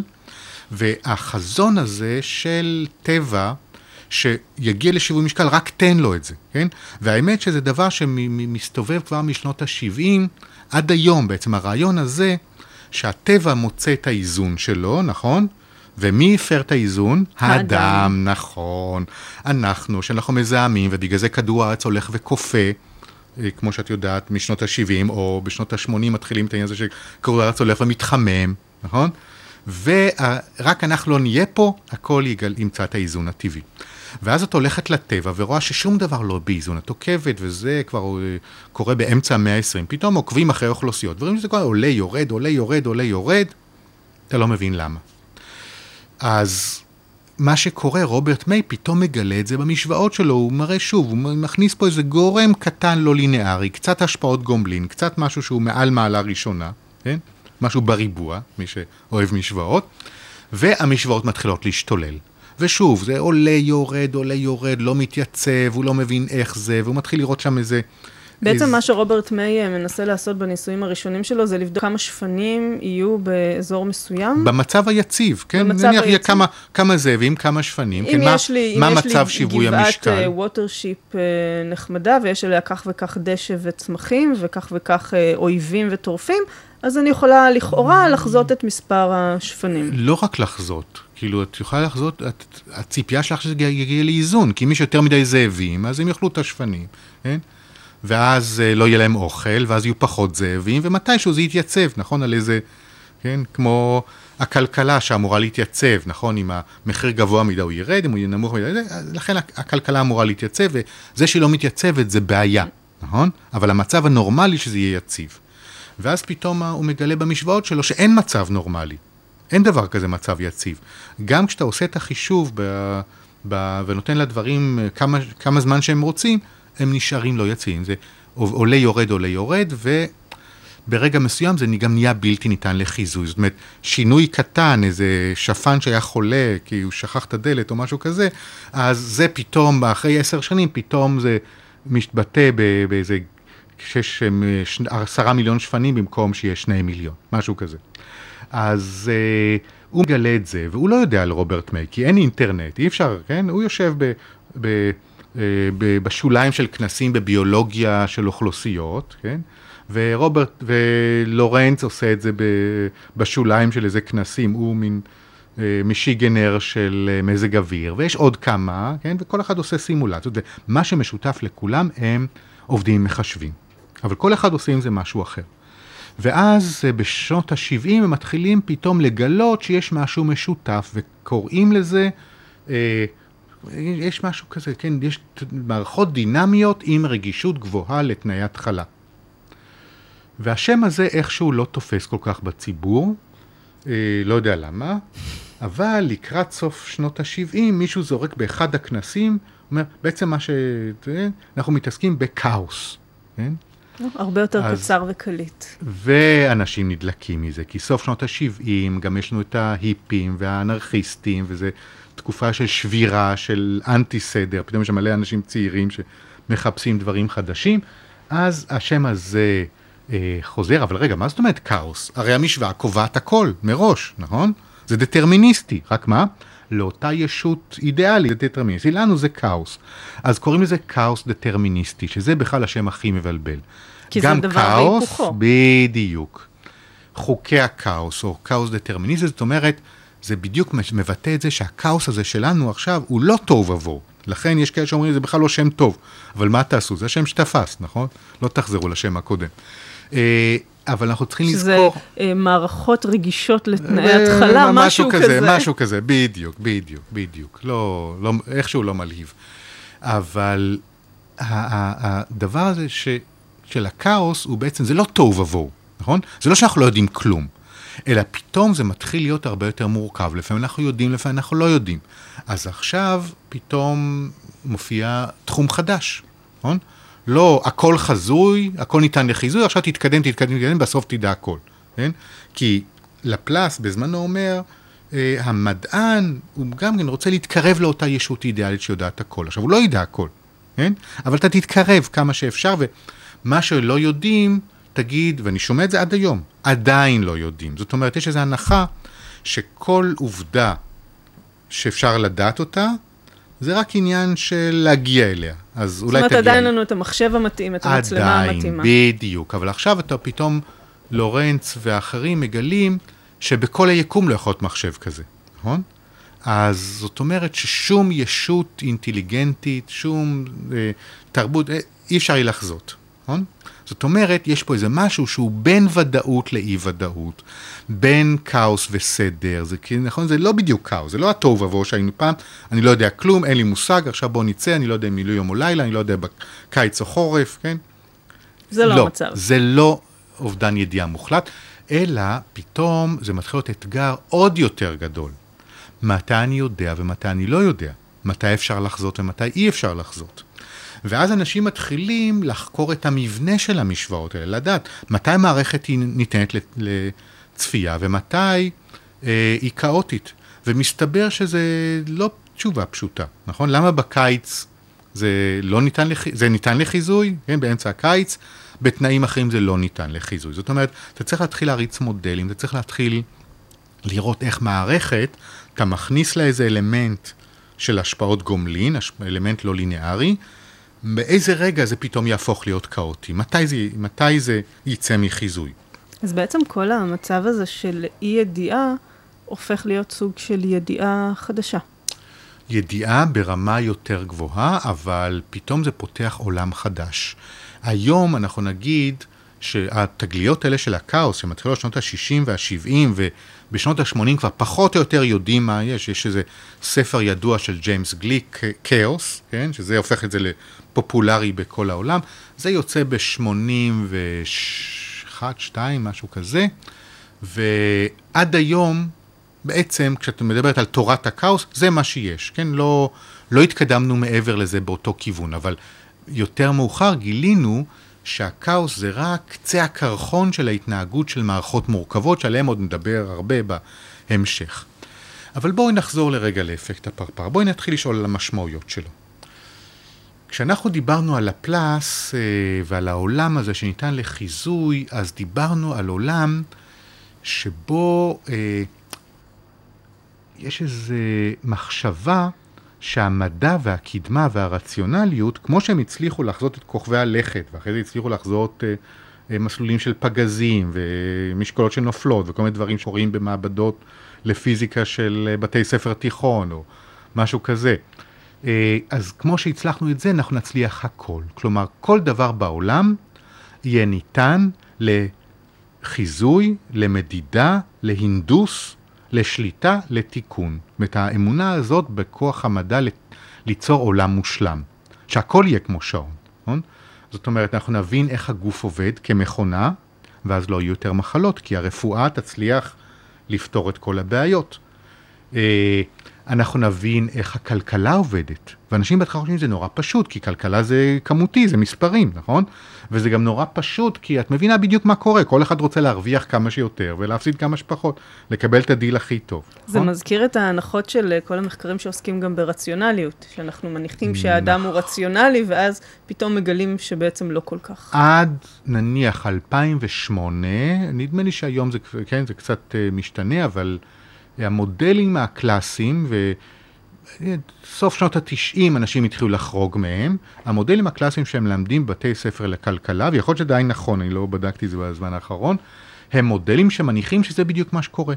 והחזון הזה של טבע, שיגיע לשיווי משקל, רק תן לו את זה, כן? והאמת שזה דבר שמסתובב כבר משנות ה-שבעים, עד היום בעצם הרעיון הזה, שהטבע מוצא את האיזון שלו, נכון? ומי הפר את האיזון? האדם. האדם, נכון. אנחנו, שאנחנו מזהמים, ובגלל זה כדור הארץ הולך וקופה, כמו שאת יודעת, משנות ה-שבעים, או בשנות ה-שמונים מתחילים את העניין הזה שכדור הארץ הולך ומתחמם, נכון? ורק אנחנו לא נהיה פה, הכל ימצא את האיזון הטבעי. ואז את הולכת לטבע ורואה ששום דבר לא באיזון, את עוקבת, וזה כבר קורה באמצע המאה ה-עשרים, פתאום עוקבים אחרי אוכלוסיות, ורואים שזה קורה, עולה, יורד, עולה, יורד, עולה, יורד, אתה לא מבין למה. אז מה שקורה, רוברט מיי פתאום מגלה את זה במשוואות שלו, הוא מראה שוב, הוא מכניס פה איזה גורם קטן לא לינארי, קצת השפעות גומלין, קצת משהו שהוא מעל מעלה ראשונה, כן? משהו בריבוע, מי שאוהב משוואות, והמשוואות מתחילות להשתולל. ושוב, זה עולה, יורד, עולה, יורד, לא מתייצב, הוא לא מבין איך זה, והוא מתחיל לראות שם איזה... בעצם מה שרוברט מיי מנסה לעשות בניסויים הראשונים שלו, זה לבדוק כמה שפנים יהיו באזור מסוים. במצב היציב, כן? במצב היציב. נניח כמה, כמה זאבים, כמה שפנים, כן? מה, לי, מה מצב שיווי המשקל? אם יש לי גבעת ווטרשיפ נחמדה, ויש עליה כך וכך דשא וצמחים, וכך וכך אויבים וטורפים, אז אני יכולה לכאורה לחזות את מספר השפנים. לא רק לחזות, כאילו את יכולה לחזות, את, הציפייה שלך שזה יגיע לאיזון, כי מי שיותר מדי זאבים, אז הם יאכלו את השפנים, כן? ואז לא יהיה להם אוכל, ואז יהיו פחות זאבים, ומתישהו זה יתייצב, נכון? על איזה, כן? כמו הכלכלה שאמורה להתייצב, נכון? אם המחיר גבוה מדי הוא ירד, אם הוא נמוך מדי, לכן הכלכלה אמורה להתייצב, וזה שהיא לא מתייצבת זה בעיה, נכון? אבל המצב הנורמלי שזה יהיה יציב. ואז פתאום הוא מגלה במשוואות שלו שאין מצב נורמלי. אין דבר כזה מצב יציב. גם כשאתה עושה את החישוב ב, ב, ונותן לדברים כמה, כמה זמן שהם רוצים, הם נשארים לא יציבים. זה עולה יורד, עולה יורד, וברגע מסוים זה גם נהיה בלתי ניתן לחיזוי. זאת אומרת, שינוי קטן, איזה שפן שהיה חולה, כי הוא שכח את הדלת או משהו כזה, אז זה פתאום, אחרי עשר שנים, פתאום זה מתבטא באיזה שש, עשרה מיליון שפנים במקום שיהיה שני מיליון, משהו כזה. אז אה, הוא מגלה את זה, והוא לא יודע על רוברט מיי, כי אין אינטרנט, אי אפשר, כן? הוא יושב ב, ב, אה, ב, בשוליים של כנסים בביולוגיה של אוכלוסיות, כן? ורוברט ולורנץ עושה את זה ב, בשוליים של איזה כנסים, הוא מין אה, משיגנר של אה, מזג אוויר, ויש עוד כמה, כן? וכל אחד עושה סימולציות, ומה שמשותף לכולם הם עובדים עם מחשבים. אבל כל אחד עושה עם זה משהו אחר. ואז בשנות ה-שבעים הם מתחילים פתאום לגלות שיש משהו משותף, וקוראים לזה, אה, יש משהו כזה, כן, יש מערכות דינמיות עם רגישות גבוהה לתנאי התחלה. והשם הזה איכשהו לא תופס כל כך בציבור, אה, לא יודע למה, אבל לקראת סוף שנות ה-שבעים מישהו זורק באחד הכנסים, אומר, בעצם מה שאנחנו מתעסקים בקאוס, כן? הרבה יותר אז, קצר וקליט. ואנשים נדלקים מזה, כי סוף שנות ה-שבעים גם יש לנו את ההיפים והאנרכיסטים, וזו תקופה של שבירה, של אנטי סדר, פתאום יש מלא אנשים צעירים שמחפשים דברים חדשים, אז השם הזה אה, חוזר, אבל רגע, מה זאת אומרת כאוס? הרי המשוואה קובעת הכל מראש, נכון? זה דטרמיניסטי, רק מה? לאותה ישות אידיאלית, זה דטרמיניסטי, לנו זה כאוס. אז קוראים לזה כאוס דטרמיניסטי, שזה בכלל השם הכי מבלבל. כי זה דבר והיפוכו. בדיוק. חוקי הכאוס, או כאוס דטרמיניסטי, זאת אומרת, זה בדיוק מבטא את זה שהכאוס הזה שלנו עכשיו הוא לא טוב עבור. לכן יש כאלה שאומרים, זה בכלל לא שם טוב. אבל מה תעשו? זה השם שתפס, נכון? לא תחזרו לשם הקודם. אבל אנחנו צריכים לזכור... שזה מערכות רגישות לתנאי התחלה, משהו כזה. משהו כזה, בדיוק, בדיוק, בדיוק. לא, לא, איכשהו לא מלהיב. אבל הדבר הזה של הכאוס הוא בעצם, זה לא טוב עבור, נכון? זה לא שאנחנו לא יודעים כלום, אלא פתאום זה מתחיל להיות הרבה יותר מורכב. לפעמים אנחנו יודעים, לפעמים אנחנו לא יודעים. אז עכשיו פתאום מופיע תחום חדש, נכון? לא, הכל חזוי, הכל ניתן לחיזוי, עכשיו תתקדם, תתקדם, תתקדם, בסוף תדע הכל, כן? כי לפלס בזמנו אומר, המדען, הוא גם כן רוצה להתקרב לאותה ישות אידיאלית שיודעת הכל. עכשיו, הוא לא ידע הכל, כן? אבל אתה תתקרב כמה שאפשר, ומה שלא יודעים, תגיד, ואני שומע את זה עד היום, עדיין לא יודעים. זאת אומרת, יש איזו הנחה שכל עובדה שאפשר לדעת אותה, זה רק עניין של להגיע אליה. אז אולי תגיע. זאת אומרת, עדיין לנו את המחשב המתאים, את המצלמה המתאימה. עדיין, בדיוק. אבל עכשיו אתה פתאום, לורנץ ואחרים מגלים שבכל היקום לא יכול להיות מחשב כזה, נכון? אז זאת אומרת ששום ישות אינטליגנטית, שום אה, תרבות, אה, אי אפשר היא לחזות, נכון? זאת אומרת, יש פה איזה משהו שהוא בין ודאות לאי ודאות, בין כאוס וסדר, זה, נכון? זה לא בדיוק כאוס, זה לא הטוב ובוהו שהיינו פעם, אני לא יודע כלום, אין לי מושג, עכשיו בוא נצא, אני לא יודע מילוי יום או לילה, אני לא יודע בקיץ או חורף, כן? זה לא, לא המצב. זה לא אובדן ידיעה מוחלט, אלא פתאום זה מתחיל להיות אתגר עוד יותר גדול. מתי אני יודע ומתי אני לא יודע, מתי אפשר לחזות ומתי אי אפשר לחזות. ואז אנשים מתחילים לחקור את המבנה של המשוואות האלה, לדעת מתי מערכת היא ניתנת לצפייה ומתי אה, היא כאוטית. ומסתבר שזה לא תשובה פשוטה, נכון? למה בקיץ זה לא ניתן, לח... זה ניתן לחיזוי, כן? באמצע הקיץ, בתנאים אחרים זה לא ניתן לחיזוי. זאת אומרת, אתה צריך להתחיל להריץ מודלים, אתה צריך להתחיל לראות איך מערכת, אתה מכניס לה איזה אלמנט של השפעות גומלין, אלמנט לא ליניארי, באיזה רגע זה פתאום יהפוך להיות כאוטי? מתי זה, מתי זה יצא מחיזוי? אז בעצם כל המצב הזה של אי ידיעה הופך להיות סוג של ידיעה חדשה. ידיעה ברמה יותר גבוהה, אבל פתאום זה פותח עולם חדש. היום אנחנו נגיד שהתגליות האלה של הכאוס, שמתחילות בשנות ה-שישים וה-שבעים, ובשנות ה-שמונים כבר פחות או יותר יודעים מה יש. יש איזה ספר ידוע של ג'יימס גליק, כאוס, כן? שזה הופך את זה לפופולרי בכל העולם. זה יוצא ב-שמונים ואחת, שתיים, משהו כזה. ועד היום, בעצם, כשאתה מדברת על תורת הכאוס, זה מה שיש, כן? לא, לא התקדמנו מעבר לזה באותו כיוון, אבל יותר מאוחר גילינו שהכאוס זה רק קצה הקרחון של ההתנהגות של מערכות מורכבות, שעליהן עוד נדבר הרבה בהמשך. אבל בואו נחזור לרגע לאפקט הפרפר. בואו נתחיל לשאול על המשמעויות שלו. כשאנחנו דיברנו על הפלס ועל העולם הזה שניתן לחיזוי, אז דיברנו על עולם שבו אה, יש איזו מחשבה שהמדע והקדמה והרציונליות, כמו שהם הצליחו לחזות את כוכבי הלכת, ואחרי זה הצליחו לחזות אה, אה, מסלולים של פגזים ומשקולות של נופלות, וכל מיני דברים שקורים במעבדות לפיזיקה של אה, בתי ספר תיכון, או משהו כזה. אה, אז כמו שהצלחנו את זה, אנחנו נצליח הכל. כלומר, כל דבר בעולם יהיה ניתן לחיזוי, למדידה, להינדוס, לשליטה, לתיקון. ואת האמונה הזאת בכוח המדע ליצור עולם מושלם. שהכל יהיה כמו שעון. נכון? זאת אומרת, אנחנו נבין איך הגוף עובד כמכונה, ואז לא יהיו יותר מחלות, כי הרפואה תצליח לפתור את כל הבעיות. אנחנו נבין איך הכלכלה עובדת. ואנשים בהתחלה חושבים שזה נורא פשוט, כי כלכלה זה כמותי, זה מספרים, נכון? וזה גם נורא פשוט, כי את מבינה בדיוק מה קורה. כל אחד רוצה להרוויח כמה שיותר, ולהפסיד כמה שפחות, לקבל את הדיל הכי טוב. זה נכון? מזכיר את ההנחות של כל המחקרים שעוסקים גם ברציונליות, שאנחנו מניחים שהאדם הוא רציונלי, ואז פתאום מגלים שבעצם לא כל כך. עד נניח אלפיים ושמונה, נדמה לי שהיום זה, כן, זה קצת משתנה, אבל המודלים הקלאסיים, וסוף שנות ה-תשעים אנשים התחילו לחרוג מהם, המודלים הקלאסיים שהם למדים בבתי ספר לכלכלה, ויכול להיות שזה די נכון, אני לא בדקתי את זה בזמן האחרון, הם מודלים שמניחים שזה בדיוק מה שקורה.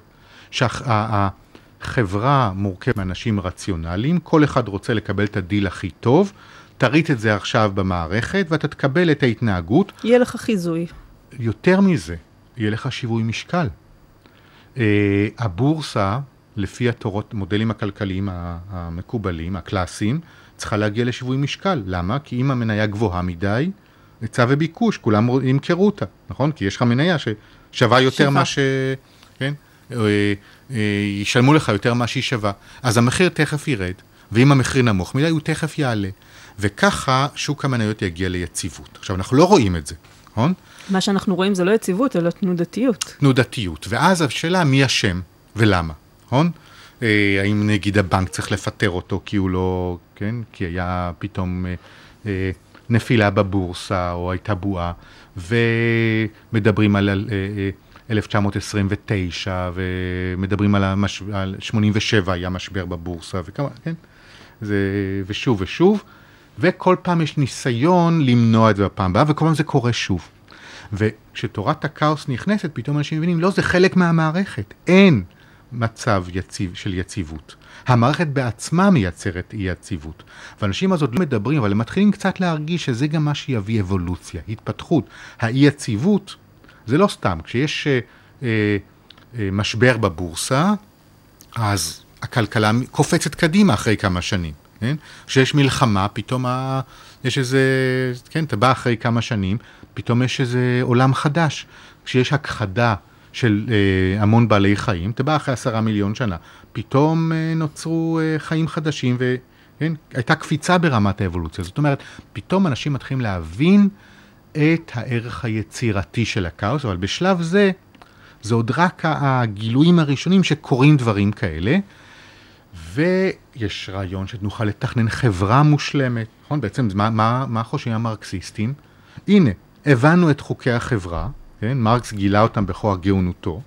שהחברה מורכבת מאנשים רציונליים, כל אחד רוצה לקבל את הדיל הכי טוב, תריץ את זה עכשיו במערכת, ואתה תקבל את ההתנהגות. יהיה לך חיזוי. יותר מזה, יהיה לך שיווי משקל. Uh, הבורסה, לפי התורות, מודלים הכלכליים המקובלים, הקלאסיים, צריכה להגיע לשיווי משקל. למה? כי אם המניה גבוהה מדי, היצע וביקוש, כולם ימכרו אותה, נכון? כי יש לך מניה ששווה יותר שווה. מה ש... כן? Uh, uh, ישלמו לך יותר מה שהיא שווה. אז המחיר תכף ירד, ואם המחיר נמוך מדי, הוא תכף יעלה. וככה שוק המניות יגיע ליציבות. עכשיו, אנחנו לא רואים את זה, נכון? מה שאנחנו רואים זה לא יציבות, אלא תנודתיות. תנודתיות. ואז השאלה מי השם ולמה, נכון? אה, האם נגיד הבנק צריך לפטר אותו כי הוא לא, כן? כי היה פתאום אה, אה, נפילה בבורסה או הייתה בועה, ומדברים על... אה, אה, אלף תשע מאות עשרים ותשע, ומדברים על, המש... על שמונים ושבע היה משבר בבורסה, וכמה, כן? זה... ושוב ושוב, וכל פעם יש ניסיון למנוע את זה בפעם הבאה, וכל פעם זה קורה שוב. וכשתורת הכאוס נכנסת, פתאום אנשים מבינים, לא, זה חלק מהמערכת. אין מצב יציב, של יציבות. המערכת בעצמה מייצרת אי יציבות. ואנשים אז עוד לא מדברים, אבל הם מתחילים קצת להרגיש שזה גם מה שיביא אבולוציה, התפתחות. האי יציבות, זה לא סתם, כשיש אה, אה, משבר בבורסה, אז הכלכלה קופצת קדימה אחרי כמה שנים, כן? כשיש מלחמה, פתאום ה... יש איזה, כן, אתה בא אחרי כמה שנים, פתאום יש איזה עולם חדש. כשיש הכחדה של אה, המון בעלי חיים, אתה בא אחרי עשרה מיליון שנה, פתאום אה, נוצרו אה, חיים חדשים, וכן, הייתה קפיצה ברמת האבולוציה. זאת אומרת, פתאום אנשים מתחילים להבין את הערך היצירתי של הכאוס, אבל בשלב זה, זה עוד רק הגילויים הראשונים שקורים דברים כאלה, ויש רעיון שנוכל לתכנן חברה מושלמת, נכון? בעצם, מה, מה, מה חושבים המרקסיסטים? הנה, הבנו את חוקי החברה, כן? מרקס גילה אותם בכוח גאונותו,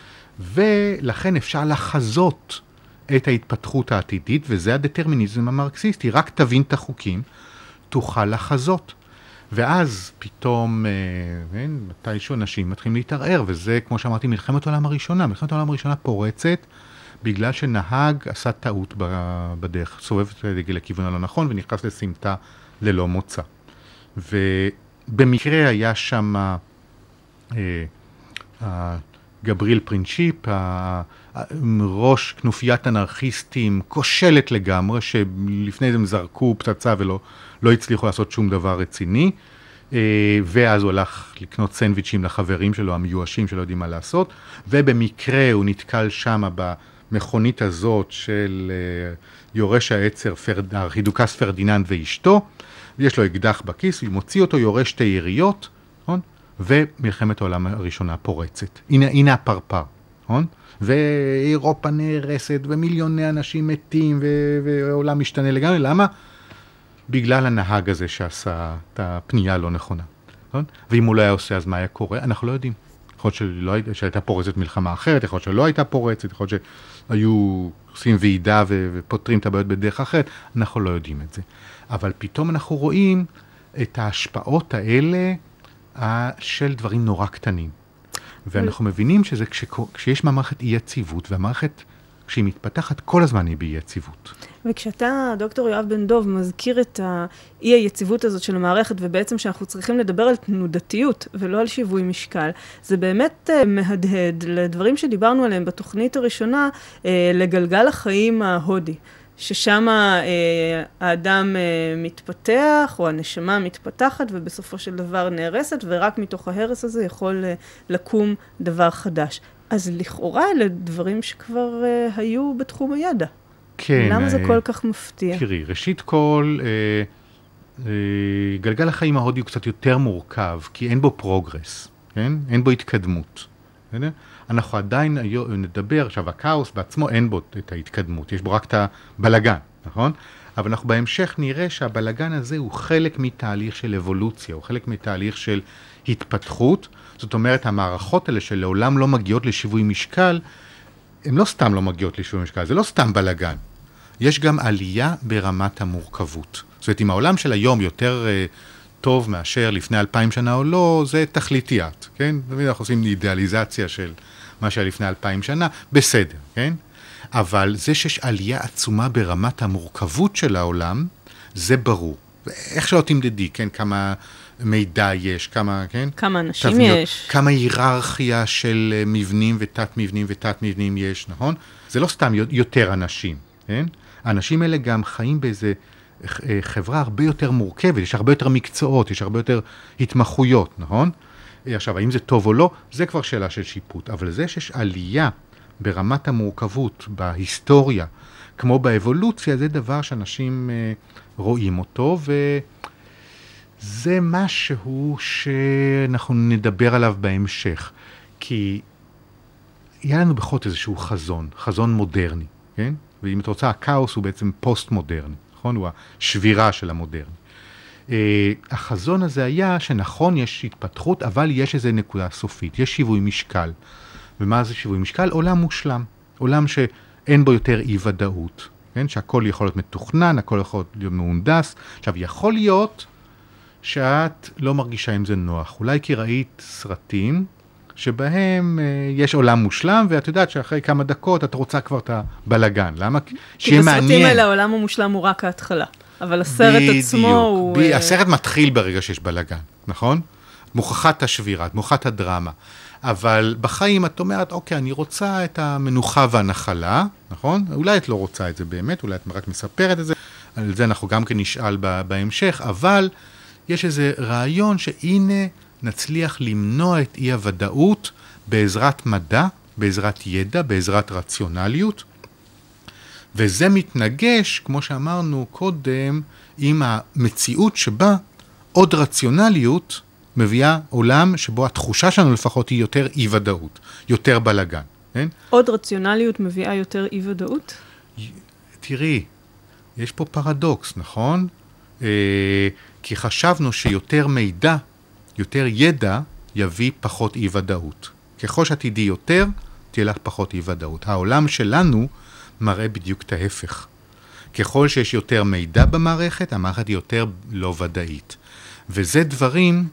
ולכן אפשר לחזות את ההתפתחות העתידית, וזה הדטרמיניזם המרקסיסטי, רק תבין את החוקים, תוכל לחזות. ואז פתאום, כן, מתישהו אנשים מתחילים להתערער, וזה, כמו שאמרתי, מלחמת העולם הראשונה. מלחמת העולם הראשונה פורצת, בגלל שנהג עשה טעות בדרך, סובב את הדגל לכיוון הלא נכון, ונכנס לסמטה ללא מוצא. ובמקרה היה שם אה, אה, גבריל פרינצ'יפ, ראש כנופיית אנרכיסטים, כושלת לגמרי, שלפני זה הם זרקו פצצה ולא לא הצליחו לעשות שום דבר רציני, ואז הוא הלך לקנות סנדוויצ'ים לחברים שלו, המיואשים שלא יודעים מה לעשות, ובמקרה הוא נתקל שם במכונית הזאת של יורש העצר, פרד, הארכידוקס פרדיננד ואשתו, יש לו אקדח בכיס, הוא מוציא אותו, יורש שתי יריות, נכון? ומלחמת העולם הראשונה פורצת. הנה, הנה הפרפר, נכון? ואירופה נהרסת, ומיליוני אנשים מתים, והעולם משתנה לגמרי. למה? בגלל הנהג הזה שעשה את הפנייה הלא נכונה. נכון? ואם הוא לא היה עושה, אז מה היה קורה? אנחנו לא יודעים. יכול להיות שלא, שהייתה פורצת מלחמה אחרת, יכול להיות שלא הייתה פורצת, יכול להיות שהיו עושים ועידה ופותרים את הבעיות בדרך אחרת. אנחנו לא יודעים את זה. אבל פתאום אנחנו רואים את ההשפעות האלה של דברים נורא קטנים. ואנחנו מבינים שזה כשיש מערכת אי יציבות, והמערכת כשהיא מתפתחת כל הזמן היא באי יציבות. וכשאתה, דוקטור יואב בן דוב, מזכיר את האי היציבות הזאת של המערכת, ובעצם שאנחנו צריכים לדבר על תנודתיות ולא על שיווי משקל, זה באמת מהדהד לדברים שדיברנו עליהם בתוכנית הראשונה, לגלגל החיים ההודי. ששם אה, האדם אה, מתפתח, או הנשמה מתפתחת, ובסופו של דבר נהרסת, ורק מתוך ההרס הזה יכול אה, לקום דבר חדש. אז לכאורה אלה דברים שכבר אה, היו בתחום הידע. כן. למה אה, זה כל כך מפתיע? תראי, ראשית כל, אה, אה, גלגל החיים ההודי הוא קצת יותר מורכב, כי אין בו פרוגרס, כן? אין בו התקדמות. בסדר? אנחנו עדיין נדבר, עכשיו הכאוס בעצמו אין בו את ההתקדמות, יש בו רק את הבלגן, נכון? אבל אנחנו בהמשך נראה שהבלגן הזה הוא חלק מתהליך של אבולוציה, הוא חלק מתהליך של התפתחות, זאת אומרת המערכות האלה שלעולם לא מגיעות לשיווי משקל, הן לא סתם לא מגיעות לשיווי משקל, זה לא סתם בלגן, יש גם עלייה ברמת המורכבות. זאת אומרת, אם העולם של היום יותר טוב מאשר לפני אלפיים שנה או לא, זה תכליתיית, כן? אנחנו עושים אידיאליזציה של מה שהיה לפני אלפיים שנה, בסדר, כן? אבל זה שיש עלייה עצומה ברמת המורכבות של העולם, זה ברור. איך שלא תמדדי, כן? כמה מידע יש, כמה, כן? כמה אנשים תבניות, יש. כמה היררכיה של מבנים ותת מבנים ותת מבנים יש, נכון? זה לא סתם יותר אנשים, כן? האנשים האלה גם חיים באיזה חברה הרבה יותר מורכבת, יש הרבה יותר מקצועות, יש הרבה יותר התמחויות, נכון? עכשיו, האם זה טוב או לא? זה כבר שאלה של שיפוט, אבל זה שיש עלייה ברמת המורכבות, בהיסטוריה, כמו באבולוציה, זה דבר שאנשים אה, רואים אותו, וזה משהו שאנחנו נדבר עליו בהמשך, כי יהיה לנו בכל זאת איזשהו חזון, חזון מודרני, כן? ואם את רוצה, הכאוס הוא בעצם פוסט-מודרני, נכון? הוא השבירה של המודרני. Uh, החזון הזה היה שנכון, יש התפתחות, אבל יש איזו נקודה סופית, יש שיווי משקל. ומה זה שיווי משקל? עולם מושלם. עולם שאין בו יותר אי-ודאות, כן? שהכל יכול להיות מתוכנן, הכל יכול להיות מהונדס. עכשיו, יכול להיות שאת לא מרגישה עם זה נוח. אולי כי ראית סרטים שבהם uh, יש עולם מושלם, ואת יודעת שאחרי כמה דקות את רוצה כבר את הבלגן. למה? שיהיה מעניין. כי בסרטים האלה העולם המושלם הוא רק ההתחלה. אבל הסרט בדיוק, עצמו הוא... ב... הסרט מתחיל ברגע שיש בלגן, נכון? מוכחת השבירה, מוכחת הדרמה. אבל בחיים את אומרת, אוקיי, אני רוצה את המנוחה והנחלה, נכון? אולי את לא רוצה את זה באמת, אולי את רק מספרת את זה, על זה אנחנו גם כן נשאל בהמשך, אבל יש איזה רעיון שהנה נצליח למנוע את אי הוודאות בעזרת מדע, בעזרת ידע, בעזרת רציונליות, וזה מתנגש, כמו שאמרנו קודם, עם המציאות שבה עוד רציונליות מביאה עולם שבו התחושה שלנו לפחות היא יותר אי-ודאות, יותר בלגן. כן? עוד רציונליות מביאה יותר אי-ודאות? תראי, יש פה פרדוקס, נכון? אה, כי חשבנו שיותר מידע, יותר ידע, יביא פחות אי-ודאות. ככל שתדעי יותר, תהיה לך פחות אי-ודאות. העולם שלנו מראה בדיוק את ההפך. ככל שיש יותר מידע במערכת, המערכת היא יותר לא ודאית. וזה דברים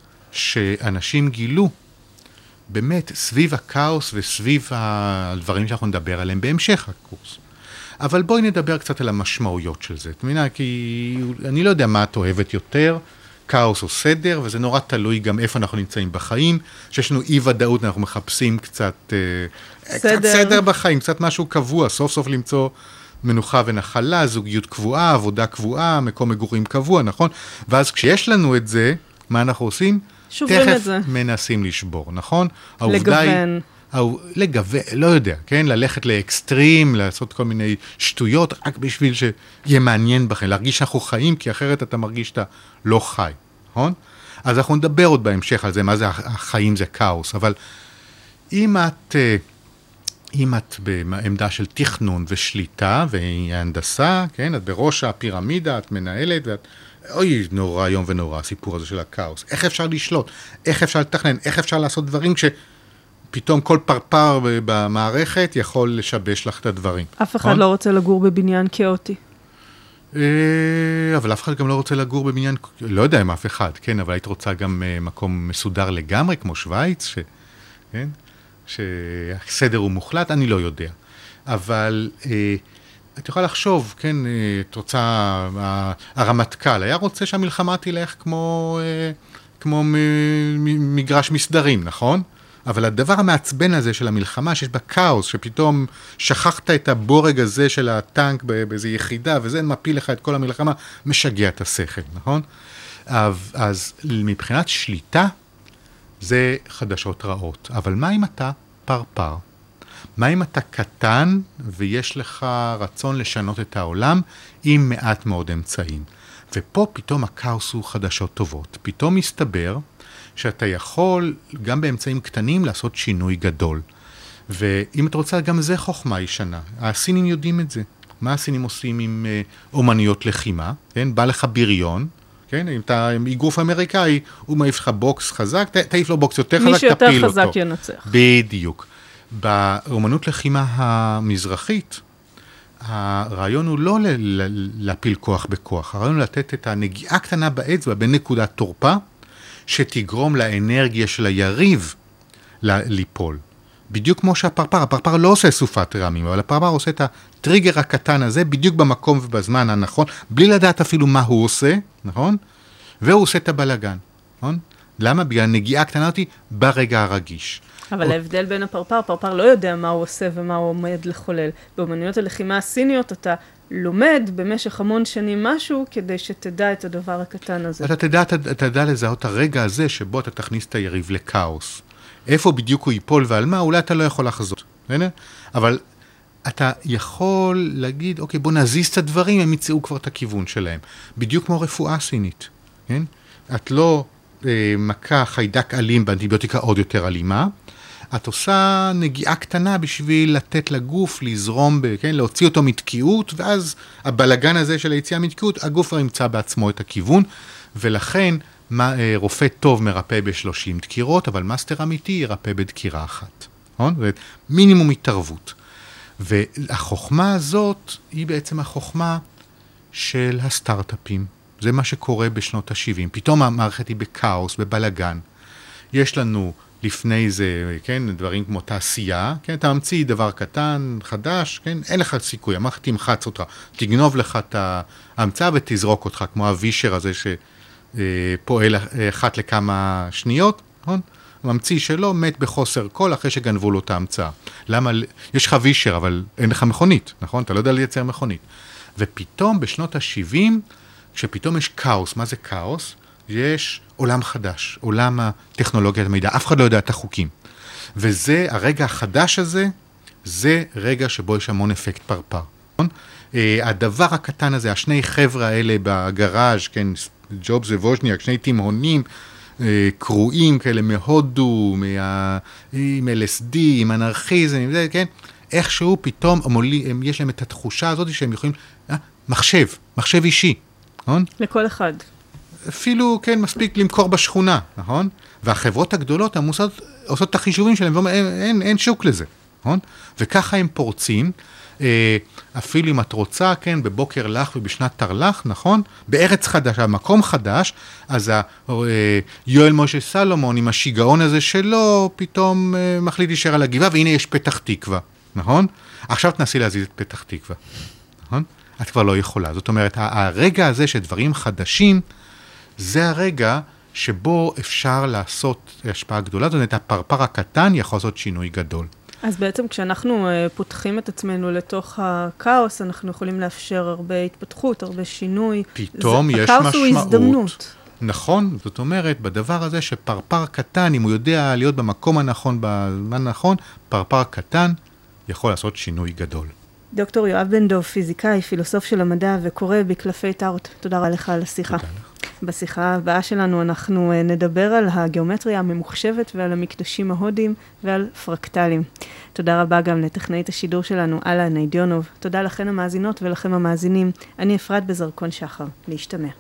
שאנשים גילו באמת סביב הכאוס וסביב הדברים שאנחנו נדבר עליהם בהמשך הקורס. אבל בואי נדבר קצת על המשמעויות של זה. את מבינה? כי אני לא יודע מה את אוהבת יותר, כאוס או סדר, וזה נורא תלוי גם איפה אנחנו נמצאים בחיים, שיש לנו אי ודאות, אנחנו מחפשים קצת סדר. קצת סדר בחיים, קצת משהו קבוע, סוף סוף למצוא מנוחה ונחלה, זוגיות קבועה, עבודה קבועה, מקום מגורים קבוע, נכון? ואז כשיש לנו את זה, מה אנחנו עושים? שוברים את זה. תכף מנסים לשבור, נכון? לגוון. לגוון, לא יודע, כן? ללכת לאקסטרים, לעשות כל מיני שטויות, רק בשביל שיהיה מעניין בכם, להרגיש שאנחנו חיים, כי אחרת אתה מרגיש שאתה לא חי, נכון? אז אנחנו נדבר עוד בהמשך על זה, מה זה החיים זה כאוס, אבל אם את, אם את בעמדה של תכנון ושליטה והנדסה, כן? את בראש הפירמידה, את מנהלת, ואת, אוי, נורא יום ונורא, הסיפור הזה של הכאוס. איך אפשר לשלוט? איך אפשר לתכנן? איך אפשר לעשות דברים כש... פתאום כל פרפר במערכת יכול לשבש לך את הדברים. אף אחד לא רוצה לגור בבניין כאוטי. אבל אף אחד גם לא רוצה לגור בבניין, לא יודע אם אף אחד, כן, אבל היית רוצה גם מקום מסודר לגמרי, כמו שוויץ, כן, שהסדר הוא מוחלט, אני לא יודע. אבל את יכולה לחשוב, כן, את רוצה, הרמטכ"ל היה רוצה שהמלחמה תלך כמו, כמו מגרש מסדרים, נכון? אבל הדבר המעצבן הזה של המלחמה, שיש בה כאוס, שפתאום שכחת את הבורג הזה של הטנק באיזו יחידה, וזה מפיל לך את כל המלחמה, משגע את השכל, נכון? אז מבחינת שליטה, זה חדשות רעות. אבל מה אם אתה פרפר? מה אם אתה קטן, ויש לך רצון לשנות את העולם, עם מעט מאוד אמצעים? ופה פתאום הכאוס הוא חדשות טובות. פתאום מסתבר שאתה יכול גם באמצעים קטנים לעשות שינוי גדול. ואם את רוצה, גם זה חוכמה ישנה. הסינים יודעים את זה. מה הסינים עושים עם אה, אומניות לחימה? כן? בא לך בריון, כן? אם אתה עם אגרוף אמריקאי, הוא מעיף לך בוקס חזק, ת, תעיף לו בוקס יותר חזק, תפיל אותו. מי שיותר חזק ינצח. בדיוק. באומנות לחימה המזרחית, הרעיון הוא לא להפיל כוח בכוח, הרעיון הוא לתת את הנגיעה קטנה באצבע בנקודת תורפה, שתגרום לאנרגיה של היריב ליפול. בדיוק כמו שהפרפר, הפרפר לא עושה סופת רעמים, אבל הפרפר עושה את הטריגר הקטן הזה, בדיוק במקום ובזמן הנכון, בלי לדעת אפילו מה הוא עושה, נכון? והוא עושה את הבלגן, נכון? למה? בגלל הנגיעה הקטנה אותי ברגע הרגיש. אבל ההבדל בין הפרפר, הפרפר לא יודע מה הוא עושה ומה הוא עומד לחולל. באמנויות הלחימה הסיניות אתה לומד במשך המון שנים משהו, כדי שתדע את הדבר הקטן הזה. אתה תדע, אתה תדע לזהות הרגע הזה, שבו אתה תכניס את היריב לקאוס. איפה בדיוק הוא ייפול ועל מה, אולי אתה לא יכול לחזות. אבל אתה יכול להגיד, אוקיי, בוא נזיז את הדברים, הם יצאו כבר את הכיוון שלהם. בדיוק כמו רפואה סינית. את לא אה, מכה חיידק אלים באנטיביוטיקה עוד יותר אלימה, את עושה נגיעה קטנה בשביל לתת לגוף לזרום, ב, כן? להוציא אותו מתקיעות, ואז הבלגן הזה של היציאה מתקיעות, הגוף ימצא בעצמו את הכיוון, ולכן מה, רופא טוב מרפא ב-שלושים דקירות, אבל מאסטר אמיתי ירפא בדקירה אחת. נכון? מינימום התערבות. והחוכמה הזאת היא בעצם החוכמה של הסטארט-אפים. זה מה שקורה בשנות ה-שבעים. פתאום המערכת היא בקאוס, בבלגן. יש לנו לפני זה, כן, דברים כמו תעשייה, כן, אתה ממציא דבר קטן, חדש, כן, אין לך סיכוי, המערכת תמחץ אותך, תגנוב לך את ההמצאה ותזרוק אותך, כמו הווישר הזה שפועל אחת לכמה שניות, נכון? הממציא שלו מת בחוסר קול אחרי שגנבו לו את ההמצאה. למה? יש לך וישר, אבל אין לך מכונית, נכון? אתה לא יודע לייצר מכונית. ופתאום בשנות ה-שבעים, כשפתאום יש כאוס, מה זה כאוס? יש עולם חדש, עולם הטכנולוגיית המידע, אף אחד לא יודע את החוקים. וזה, הרגע החדש הזה, זה רגע שבו יש המון אפקט פרפר. הדבר הקטן הזה, השני חבר'ה האלה בגראז', כן, ג'ובס וווז'ניאק, שני תימהונים, קרואים כאלה מהודו, עם אל אס די, עם אנרכיזם, זה, כן? איכשהו פתאום הם, יש להם את התחושה הזאת שהם יכולים, אה, מחשב, מחשב אישי, נכון? לכל אחד. אפילו, כן, מספיק למכור בשכונה, נכון? והחברות הגדולות, המוסד, עושות את החישובים שלהם, ואומרים, אין, אין, אין שוק לזה, נכון? וככה הם פורצים, אפילו אם את רוצה, כן, בבוקר לך ובשנת תרלך, נכון? בארץ חדש, המקום חדש, אז יואל משה סלומון עם השיגעון הזה שלו, פתאום מחליט להישאר על הגבעה, והנה יש פתח תקווה, נכון? עכשיו תנסי להזיז את פתח תקווה, נכון? את כבר לא יכולה. זאת אומרת, הרגע הזה שדברים חדשים, זה הרגע שבו אפשר לעשות השפעה גדולה, זאת אומרת, הפרפר הקטן יכול לעשות שינוי גדול. אז בעצם כשאנחנו uh, פותחים את עצמנו לתוך הכאוס, אנחנו יכולים לאפשר הרבה התפתחות, הרבה שינוי. פתאום זה, יש הכאוס משמעות. הוא הזדמנות. נכון, זאת אומרת, בדבר הזה שפרפר קטן, אם הוא יודע להיות במקום הנכון, בזמן הנכון, פרפר קטן יכול לעשות שינוי גדול. דוקטור יואב בן דוב, פיזיקאי, פילוסוף של המדע וקורא בקלפי טארוט. תודה רבה לך על השיחה. תודה לך. בשיחה הבאה שלנו אנחנו נדבר על הגיאומטריה הממוחשבת ועל המקדשים ההודיים ועל פרקטלים. תודה רבה גם לטכנאית השידור שלנו, אלה ניידיונוב. תודה לכם המאזינות ולכם המאזינים. אני אפרת בזרקון שחר. להשתמע.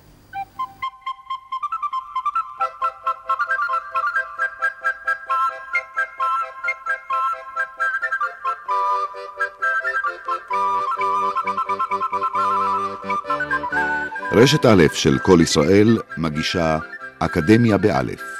רשת א' של כל ישראל מגישה אקדמיה באלף.